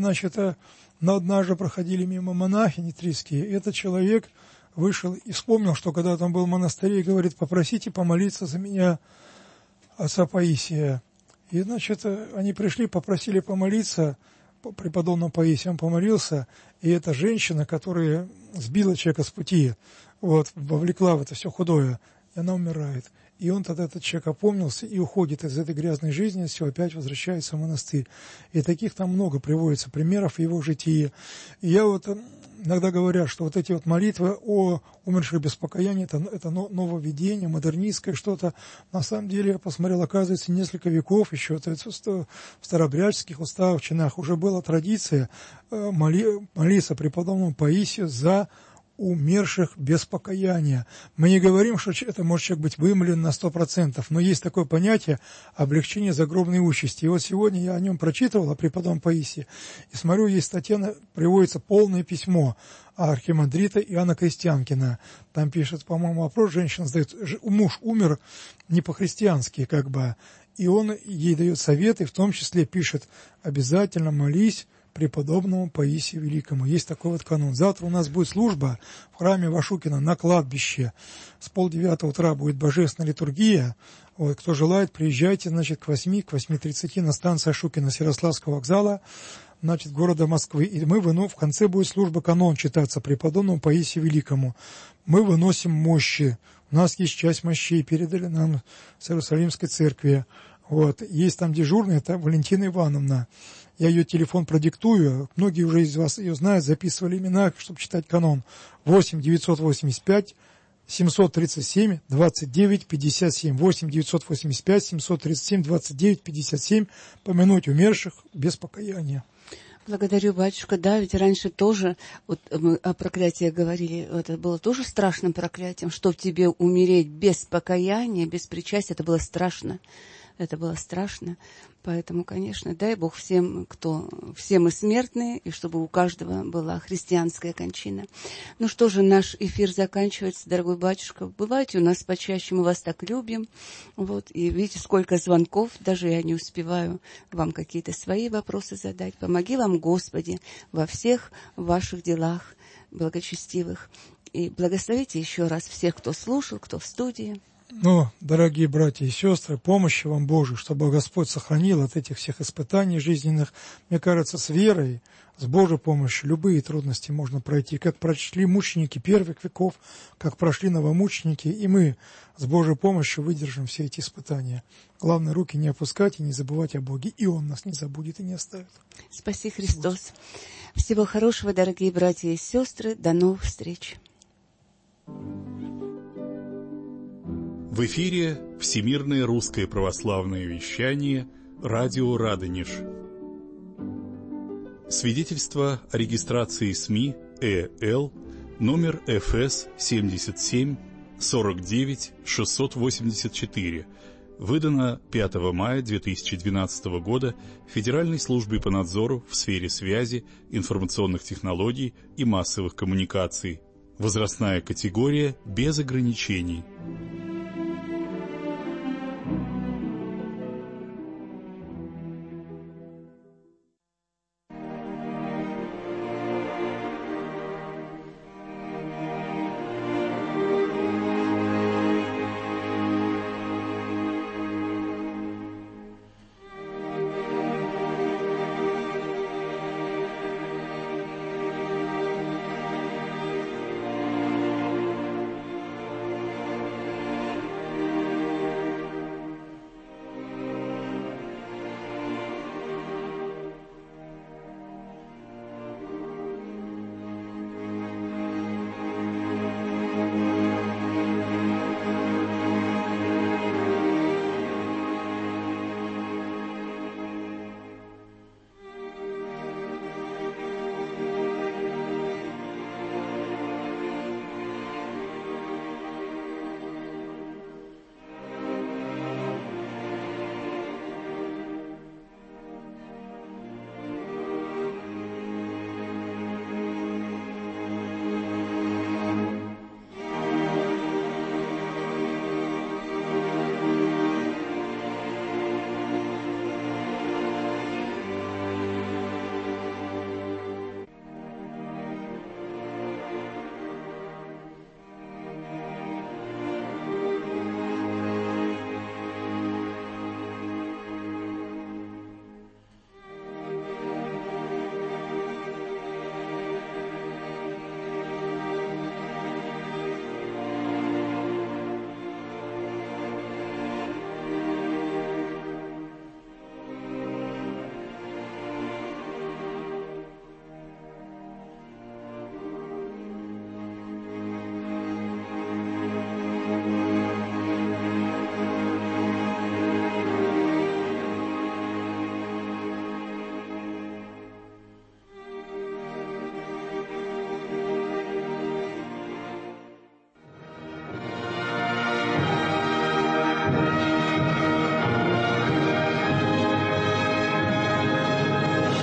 однажды проходили мимо монахи нитрийские, и этот человек вышел и вспомнил, что когда-то он был в монастыре, и говорит: попросите помолиться за меня отца Паисия. И, они пришли, попросили помолиться, преподобного Паисия, он помолился, и эта женщина, которая сбила человека с пути, вовлекла в это все худое, и она умирает. И он тогда, этот человек, опомнился и уходит из этой грязной жизни, все, опять возвращается в монастырь. И таких там много приводится примеров в его житии. И я иногда говорят, что эти молитвы о умерших без покаяния, это нововведение, модернистское что-то. На самом деле, я посмотрел, оказывается, несколько веков еще в старообрядческих уставах, чинах уже была традиция молиться преподобному Паисию за умерших без покаяния. Мы не говорим, что это может человек быть вымолен на 100%, но есть такое понятие облегчение загробной участи. И сегодня я о нем прочитывал, о преподобном Паисии, и смотрю, есть статья, приводится полное письмо архимандрита Иоанна Крестьянкина. Там пишет, по-моему, вопрос, женщина задает, муж умер не по-христиански, и он ей дает советы, в том числе пишет: обязательно молись преподобному Паисию Великому. Есть такой канон. Завтра у нас будет служба в храме Вашукина на кладбище. С 8:30 утра будет божественная литургия. Кто желает, приезжайте, к 8:30 на станции Ашукина с Ярославского вокзала, города Москвы. И в конце будет служба канон читаться преподобному Паисию Великому. Мы выносим мощи. У нас есть часть мощей, передали нам с Иерусалимской церкви. Есть там дежурная, это Валентина Ивановна. Я ее телефон продиктую. Многие уже из вас ее знают, записывали имена, чтобы читать канон. 8-985 737 29 57. 8-985 737 29 57. Помянуть умерших без покаяния. Благодарю, батюшка. Да, ведь раньше тоже, мы о проклятии говорили, это было тоже страшным проклятием, что в тебе умереть без покаяния, без причастия, это было страшно. Это было страшно. Поэтому, конечно, дай Бог всем, все мы смертные, и чтобы у каждого была христианская кончина. Ну что же, наш эфир заканчивается, дорогой батюшка. Бывайте у нас почаще, мы вас так любим. И видите, сколько звонков, даже я не успеваю вам какие-то свои вопросы задать. Помоги вам, Господи, во всех ваших делах благочестивых. И благословите еще раз всех, кто слушал, кто в студии. Дорогие братья и сестры, помощи вам Божией, чтобы Господь сохранил от этих всех испытаний жизненных. Мне кажется, с верой, с Божьей помощью любые трудности можно пройти, как прошли мученики первых веков, как прошли новомученики, и мы с Божьей помощью выдержим все эти испытания. Главное, руки не опускать и не забывать о Боге, и Он нас не забудет и не оставит. Спаси Христос. Всего хорошего, дорогие братья и сестры. До новых встреч. В эфире Всемирное русское православное вещание, радио Радонеж. Свидетельство о регистрации СМИ ЭЛ, номер ФС 77 49 684, выдано 5 мая 2012 года Федеральной службой по надзору в сфере связи, информационных технологий и массовых коммуникаций. Возрастная категория без ограничений.